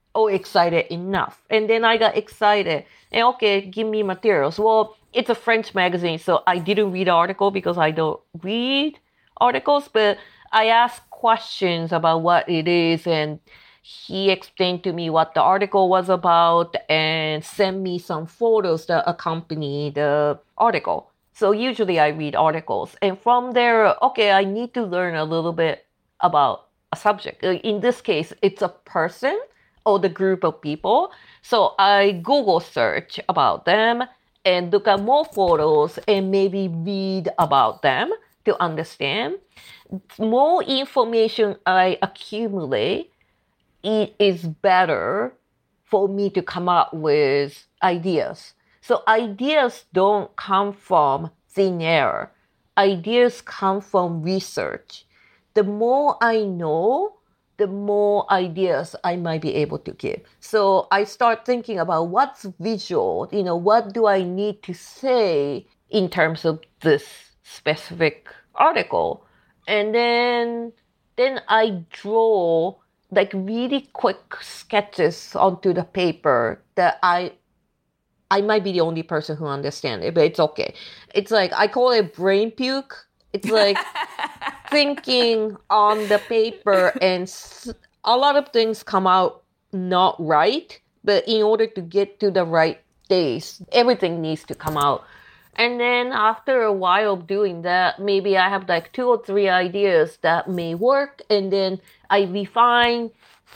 excited enough. And then I got excited. And okay, give me materials. Well, it's a French magazine, so I didn't read the article because I don't read articles, but I asked questions about what it is, and he explained to me what the article was about and sent me some photos that accompany the article. So usually I read articles. And from there, okay, I need to learn a little bit about a subject. In this case, it's a person or the group of people. So I Google search about them and look at more photos and maybe read about them to understand. More information I accumulate, it is better for me to come up with ideas. So ideas don't come from thin air. Ideas come from research. The more I know, the more ideas I might be able to give. So I start thinking about what's visual, what do I need to say in terms of this specific article? And then I draw like really quick sketches onto the paper that I might be the only person who understands it, but it's okay. It's like, I call it brain puke. It's like thinking on the paper, and a lot of things come out not right, but in order to get to the right days, everything needs to come out. And then after a while of doing that, maybe I have like 2 or 3 ideas that may work, and then I refine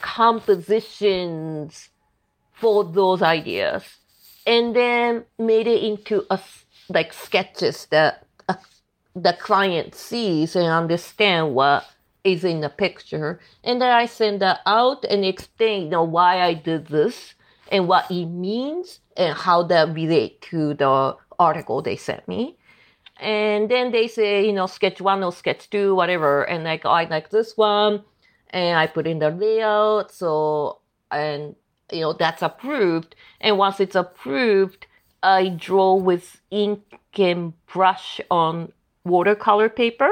compositions for those ideas, and then made it into like sketches that the client sees and understand what is in the picture. And then I send that out and explain, why I did this and what it means and how that relate to the article they sent me. And then they say, sketch 1 or sketch 2, whatever. And I like this one, and I put in the layout. So, and that's approved. And once it's approved, I draw with ink and brush on watercolor paper,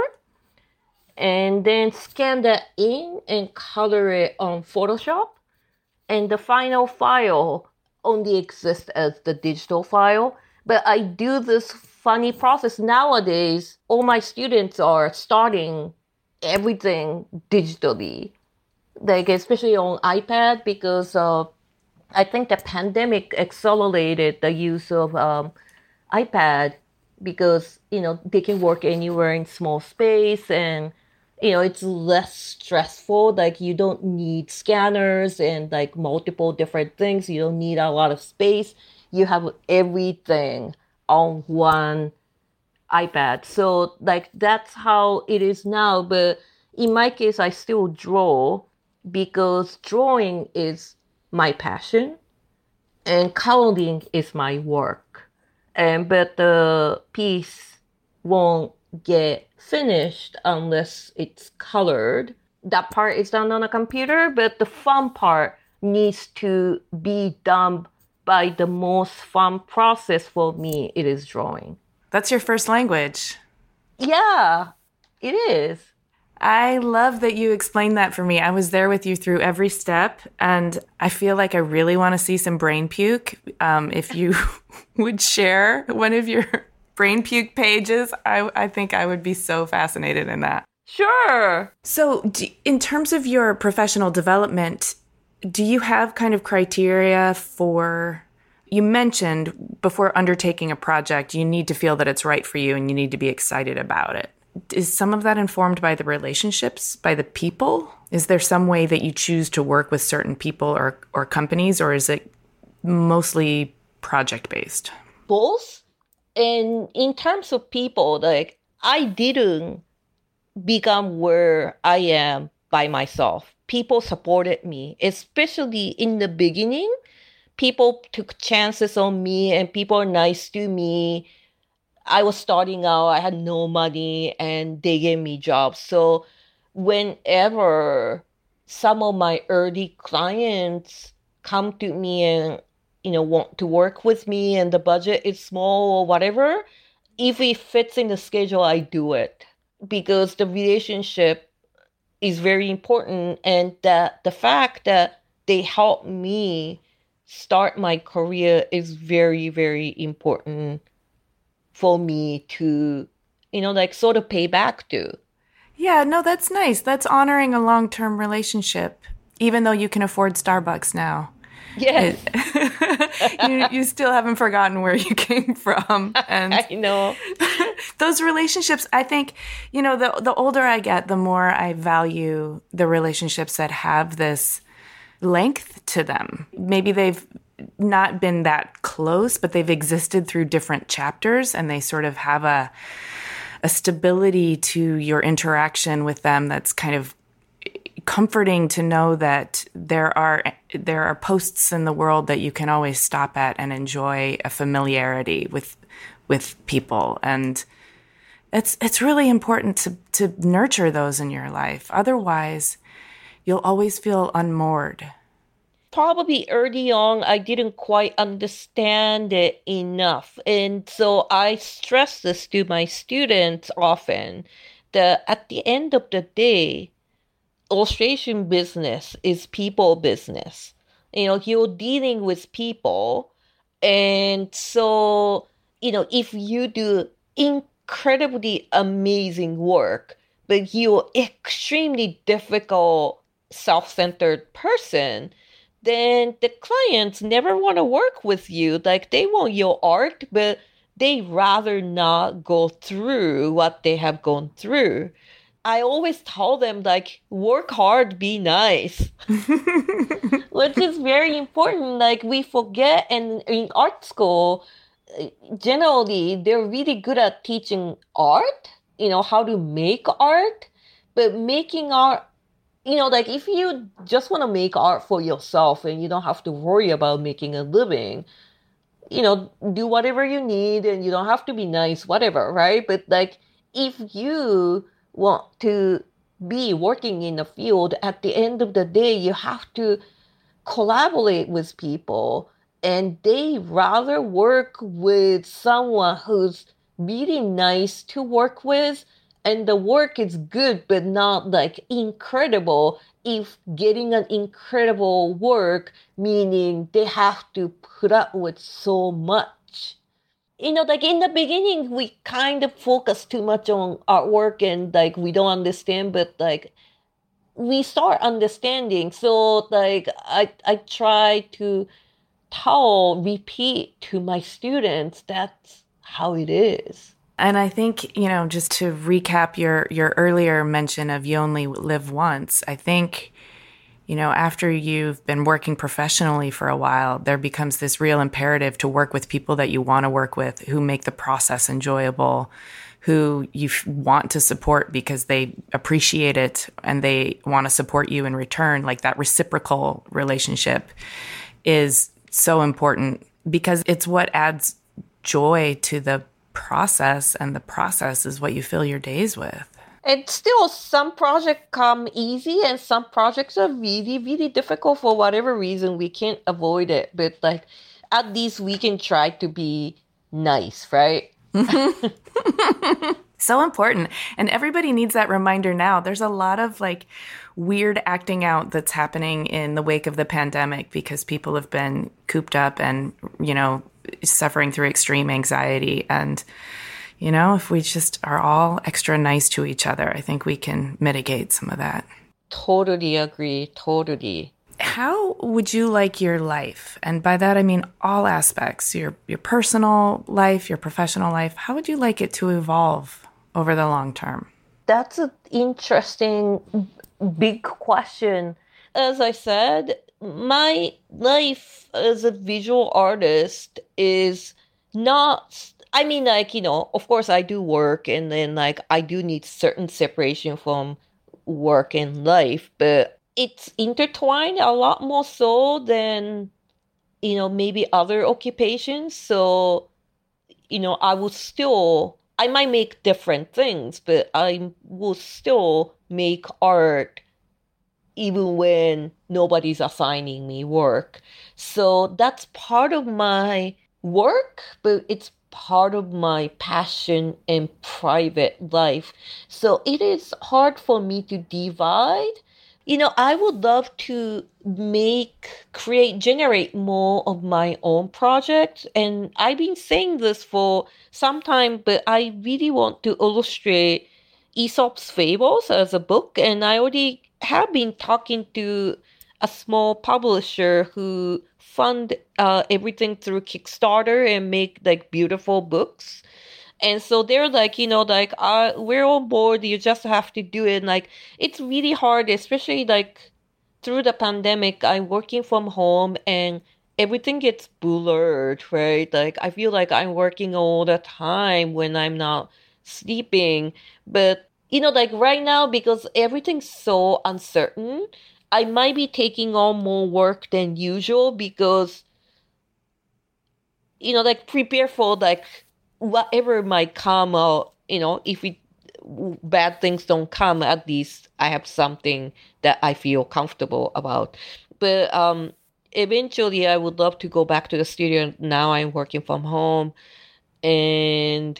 and then scan that in and color it on Photoshop. And the final file only exists as the digital file. But I do this funny process. Nowadays, all my students are starting everything digitally, like especially on iPad, because I think the pandemic accelerated the use of iPad, because, they can work anywhere in small space, and, it's less stressful. Like, you don't need scanners and like multiple different things. You don't need a lot of space. You have everything on one iPad. So like, that's how it is now. But in my case, I still draw because drawing is my passion and coloring is my work. But the piece won't get finished unless it's colored. That part is done on a computer, but the fun part needs to be done by the most fun process for me. It is drawing. That's your first language. Yeah, it is. I love that you explained that for me. I was there with you through every step, and I feel like I really want to see some brain puke. If you would share one of your brain puke pages, I think I would be so fascinated in that. Sure. So in terms of your professional development, do you have kind of criteria for... You mentioned before undertaking a project, you need to feel that it's right for you and you need to be excited about it. Is some of that informed by the relationships, by the people? Is there some way that you choose to work with certain people or companies, or is it mostly project-based? Both. And in terms of people, like, I didn't become where I am by myself. People supported me, especially in the beginning. People took chances on me and people are nice to me. I was starting out, I had no money, and they gave me jobs. So whenever some of my early clients come to me and, want to work with me and the budget is small or whatever, if it fits in the schedule, I do it. Because the relationship is very important, and that the fact that they helped me start my career is very, very important for me to, like sort of pay back to. Yeah, no, that's nice. That's honoring a long-term relationship, even though you can afford Starbucks now. Yes. You still haven't forgotten where you came from. And I know. Those relationships, I think, the older I get, the more I value the relationships that have this length to them. Maybe they've not been that close, but they've existed through different chapters, and they sort of have a stability to your interaction with them that's kind of comforting to know that there are posts in the world that you can always stop at and enjoy a familiarity with people. And it's really important to nurture those in your life. Otherwise, you'll always feel unmoored. Probably early on, I didn't quite understand it enough. And so I stress this to my students often, that at the end of the day, illustration business is people business. You're dealing with people. And so, if you do incredibly amazing work, but you're extremely difficult, self-centered person, then the clients never want to work with you. Like, they want your art, but they rather not go through what they have gone through. I always tell them, like, work hard, be nice, which is very important. Like, we forget, and in art school, generally, they're really good at teaching art, how to make art, but making art, like, if you just want to make art for yourself and you don't have to worry about making a living, do whatever you need and you don't have to be nice, whatever, right? But, like, if you want to be working in a field, at the end of the day, you have to collaborate with people, and they rather work with someone who's really nice to work with, and the work is good, but not like incredible. If getting an incredible work, meaning they have to put up with so much. Like in the beginning, we kind of focus too much on artwork and like we don't understand, but like we start understanding. So like I try to repeat to my students, that's how it is. And I think, just to recap your earlier mention of you only live once, I think, after you've been working professionally for a while, there becomes this real imperative to work with people that you want to work with, who make the process enjoyable, who you want to support because they appreciate it and they want to support you in return. Like that reciprocal relationship is so important because it's what adds joy to the process, and the process is what you fill your days with. And still, some projects come easy and some projects are really, really difficult for whatever reason. We can't avoid it. But like, at least we can try to be nice, right? So important. And everybody needs that reminder now. There's a lot of like weird acting out that's happening in the wake of the pandemic because people have been cooped up and, suffering through extreme anxiety. And, if we just are all extra nice to each other, I think we can mitigate some of that. Totally agree. Totally. How would you like your life? And by that, I mean all aspects, your personal life, your professional life. How would you like it to evolve over the long term? That's an interesting, big question. As I said, my life as a visual artist is not, of course I do work and then like I do need certain separation from work and life, but it's intertwined a lot more so than, maybe other occupations. So, I might make different things, but I will still make art even when nobody's assigning me work. So that's part of my work, but it's part of my passion and private life. So it is hard for me to divide. I would love to generate more of my own projects. And I've been saying this for some time, but I really want to illustrate Aesop's Fables as a book. And I already have been talking to a small publisher who fund everything through Kickstarter and make like beautiful books. And so they're like, like, we're on board. You just have to do it. And like, it's really hard, especially like through the pandemic. I'm working from home and everything gets blurred, right? Like, I feel like I'm working all the time when I'm not sleeping. But, like right now, because everything's so uncertain, I might be taking on more work than usual because, like prepare for like, whatever might come out, if bad things don't come, at least I have something that I feel comfortable about. But eventually I would love to go back to the studio. Now I'm working from home and,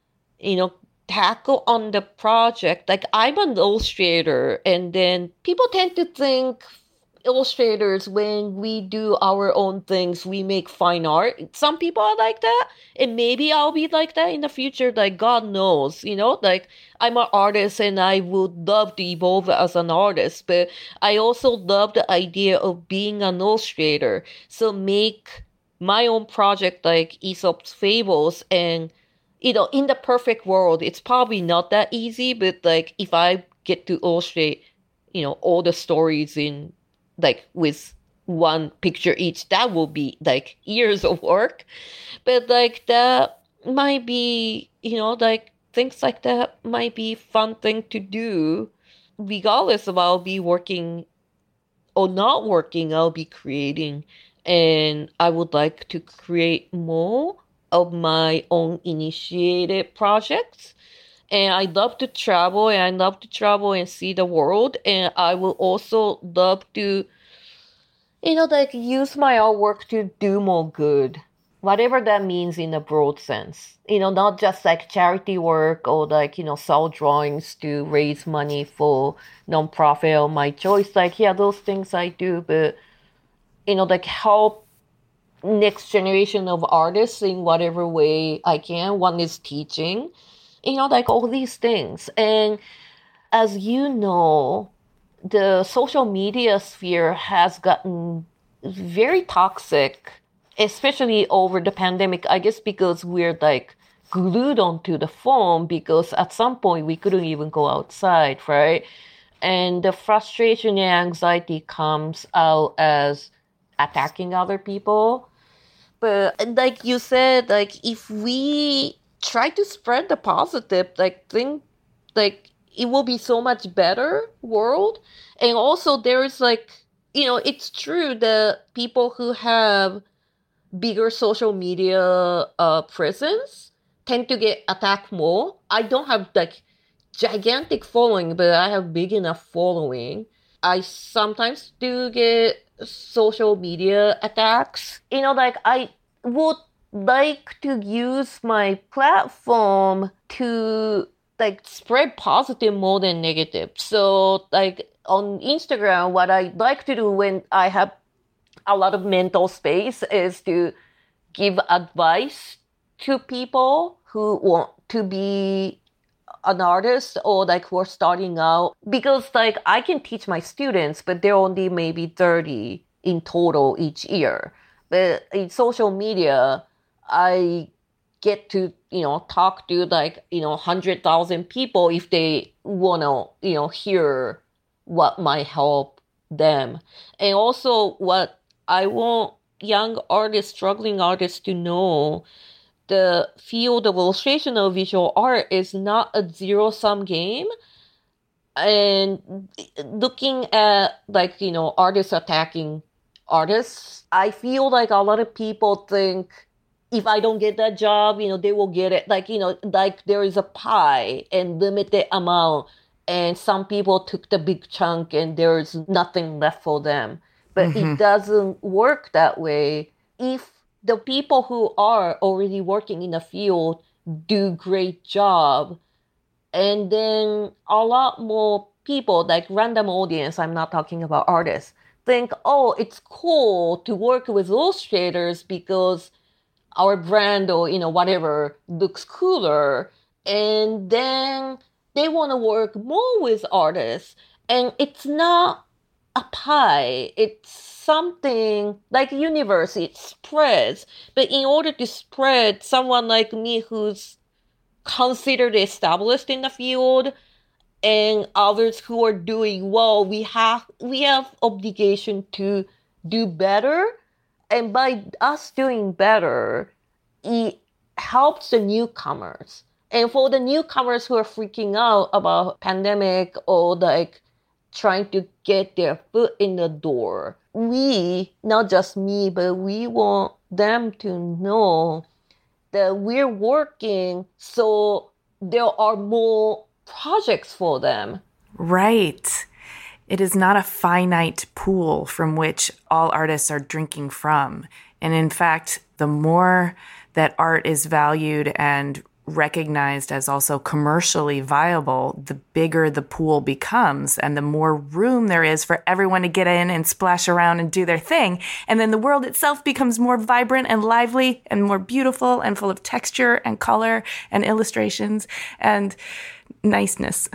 tackle on the project. Like, I'm an illustrator, and then people tend to think illustrators, when we do our own things, we make fine art. Some people are like that, and maybe I'll be like that in the future. Like, God knows, like I'm an artist and I would love to evolve as an artist, but I also love the idea of being an illustrator. So make my own project like Aesop's Fables, and in the perfect world, it's probably not that easy, but like if I get to illustrate all the stories in like with one picture each, that will be like years of work. But like that might be, like things like that might be fun thing to do. Regardless of I'll be working or not working, I'll be creating. And I would like to create more of my own initiated projects. And I love to travel, and see the world. And I will also love to, like use my artwork to do more good, whatever that means in a broad sense. Not just like charity work or like, sell drawings to raise money for nonprofit or my choice. Like, yeah, those things I do, but, like help next generation of artists in whatever way I can. One is teaching, like all these things. And as you know, the social media sphere has gotten very toxic, especially over the pandemic, I guess because we're like glued onto the phone, because at some point we couldn't even go outside, right? And the frustration and anxiety comes out as attacking other people. But like you said, like if we try to spread the positive, like think like it will be so much better world. And also there is like, it's true that people who have bigger social media presence tend to get attacked more. I don't have like gigantic following, but I have big enough following. I sometimes do get social media attacks. Like I would like to use my platform to like spread positive more than negative. So like on Instagram, what I like to do when I have a lot of mental space is to give advice to people who want to be an artist or like who are starting out, because like I can teach my students, but they're only maybe 30 in total each year. But in social media, I get to, talk to like, 100,000 people if they want to, hear what might help them. And also what I want young artists, struggling artists to know, the field of illustration or visual art is not a zero-sum game. And looking at like, artists attacking artists, I feel like a lot of people think if I don't get that job, they will get it. Like, like there is a pie and limited amount, and some people took the big chunk and there's nothing left for them. But it doesn't work that way. If the people who are already working in the field do great job, and then a lot more people, like random audience, I'm not talking about artists, think, oh, it's cool to work with illustrators because our brand or, whatever looks cooler. And then they want to work more with artists. And it's not a pie. It's something like universe. It spreads. But in order to spread, someone like me who's considered established in the field and others who are doing well, we have obligation to do better. And by us doing better, it helps the newcomers. And for the newcomers who are freaking out about pandemic or like trying to get their foot in the door, we, not just me, but we want them to know that we're working so there are more projects for them. Right. It is not a finite pool from which all artists are drinking from. And in fact, the more that art is valued and recognized as also commercially viable, the bigger the pool becomes and the more room there is for everyone to get in and splash around and do their thing. And then the world itself becomes more vibrant and lively and more beautiful and full of texture and color and illustrations and niceness.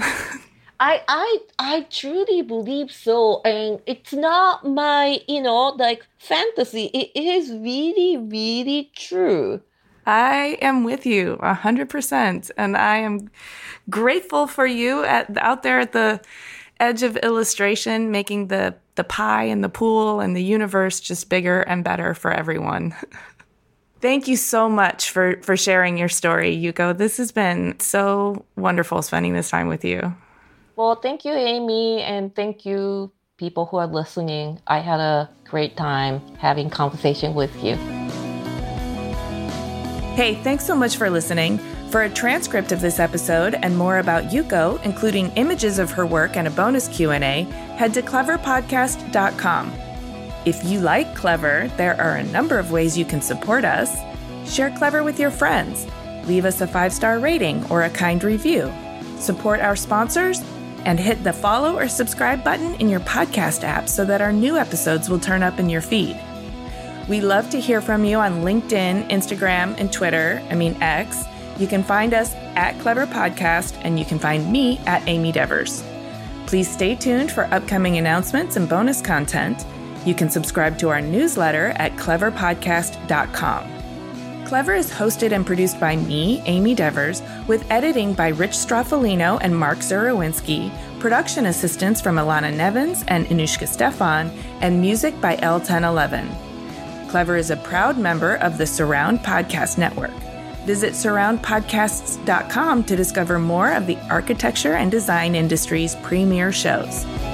I truly believe so. And it's not my, fantasy. It is really, really true. I am with you 100%. And I am grateful for you out there at the edge of illustration, making the pie and the pool and the universe just bigger and better for everyone. Thank you so much for sharing your story, Yuko. This has been so wonderful spending this time with you. Well, thank you, Amy, and thank you, people who are listening. I had a great time having conversation with you. Hey, thanks so much for listening. For a transcript of this episode and more about Yuko, including images of her work and a bonus Q&A, head to cleverpodcast.com. If you like Clever, there are a number of ways you can support us. Share Clever with your friends. Leave us a 5-star rating or a kind review. Support our sponsors and hit the follow or subscribe button in your podcast app so that our new episodes will turn up in your feed. We love to hear from you on LinkedIn, Instagram, and Twitter, X. You can find us at Clever Podcast, and you can find me at Amy Devers. Please stay tuned for upcoming announcements and bonus content. You can subscribe to our newsletter at cleverpodcast.com. Clever is hosted and produced by me, Amy Devers, with editing by Rich Straffolino and Mark Zurowinski, production assistance from Alana Nevins and Anushka Stefan, and music by L1011. Clever is a proud member of the Surround Podcast Network. Visit surroundpodcasts.com to discover more of the architecture and design industry's premier shows.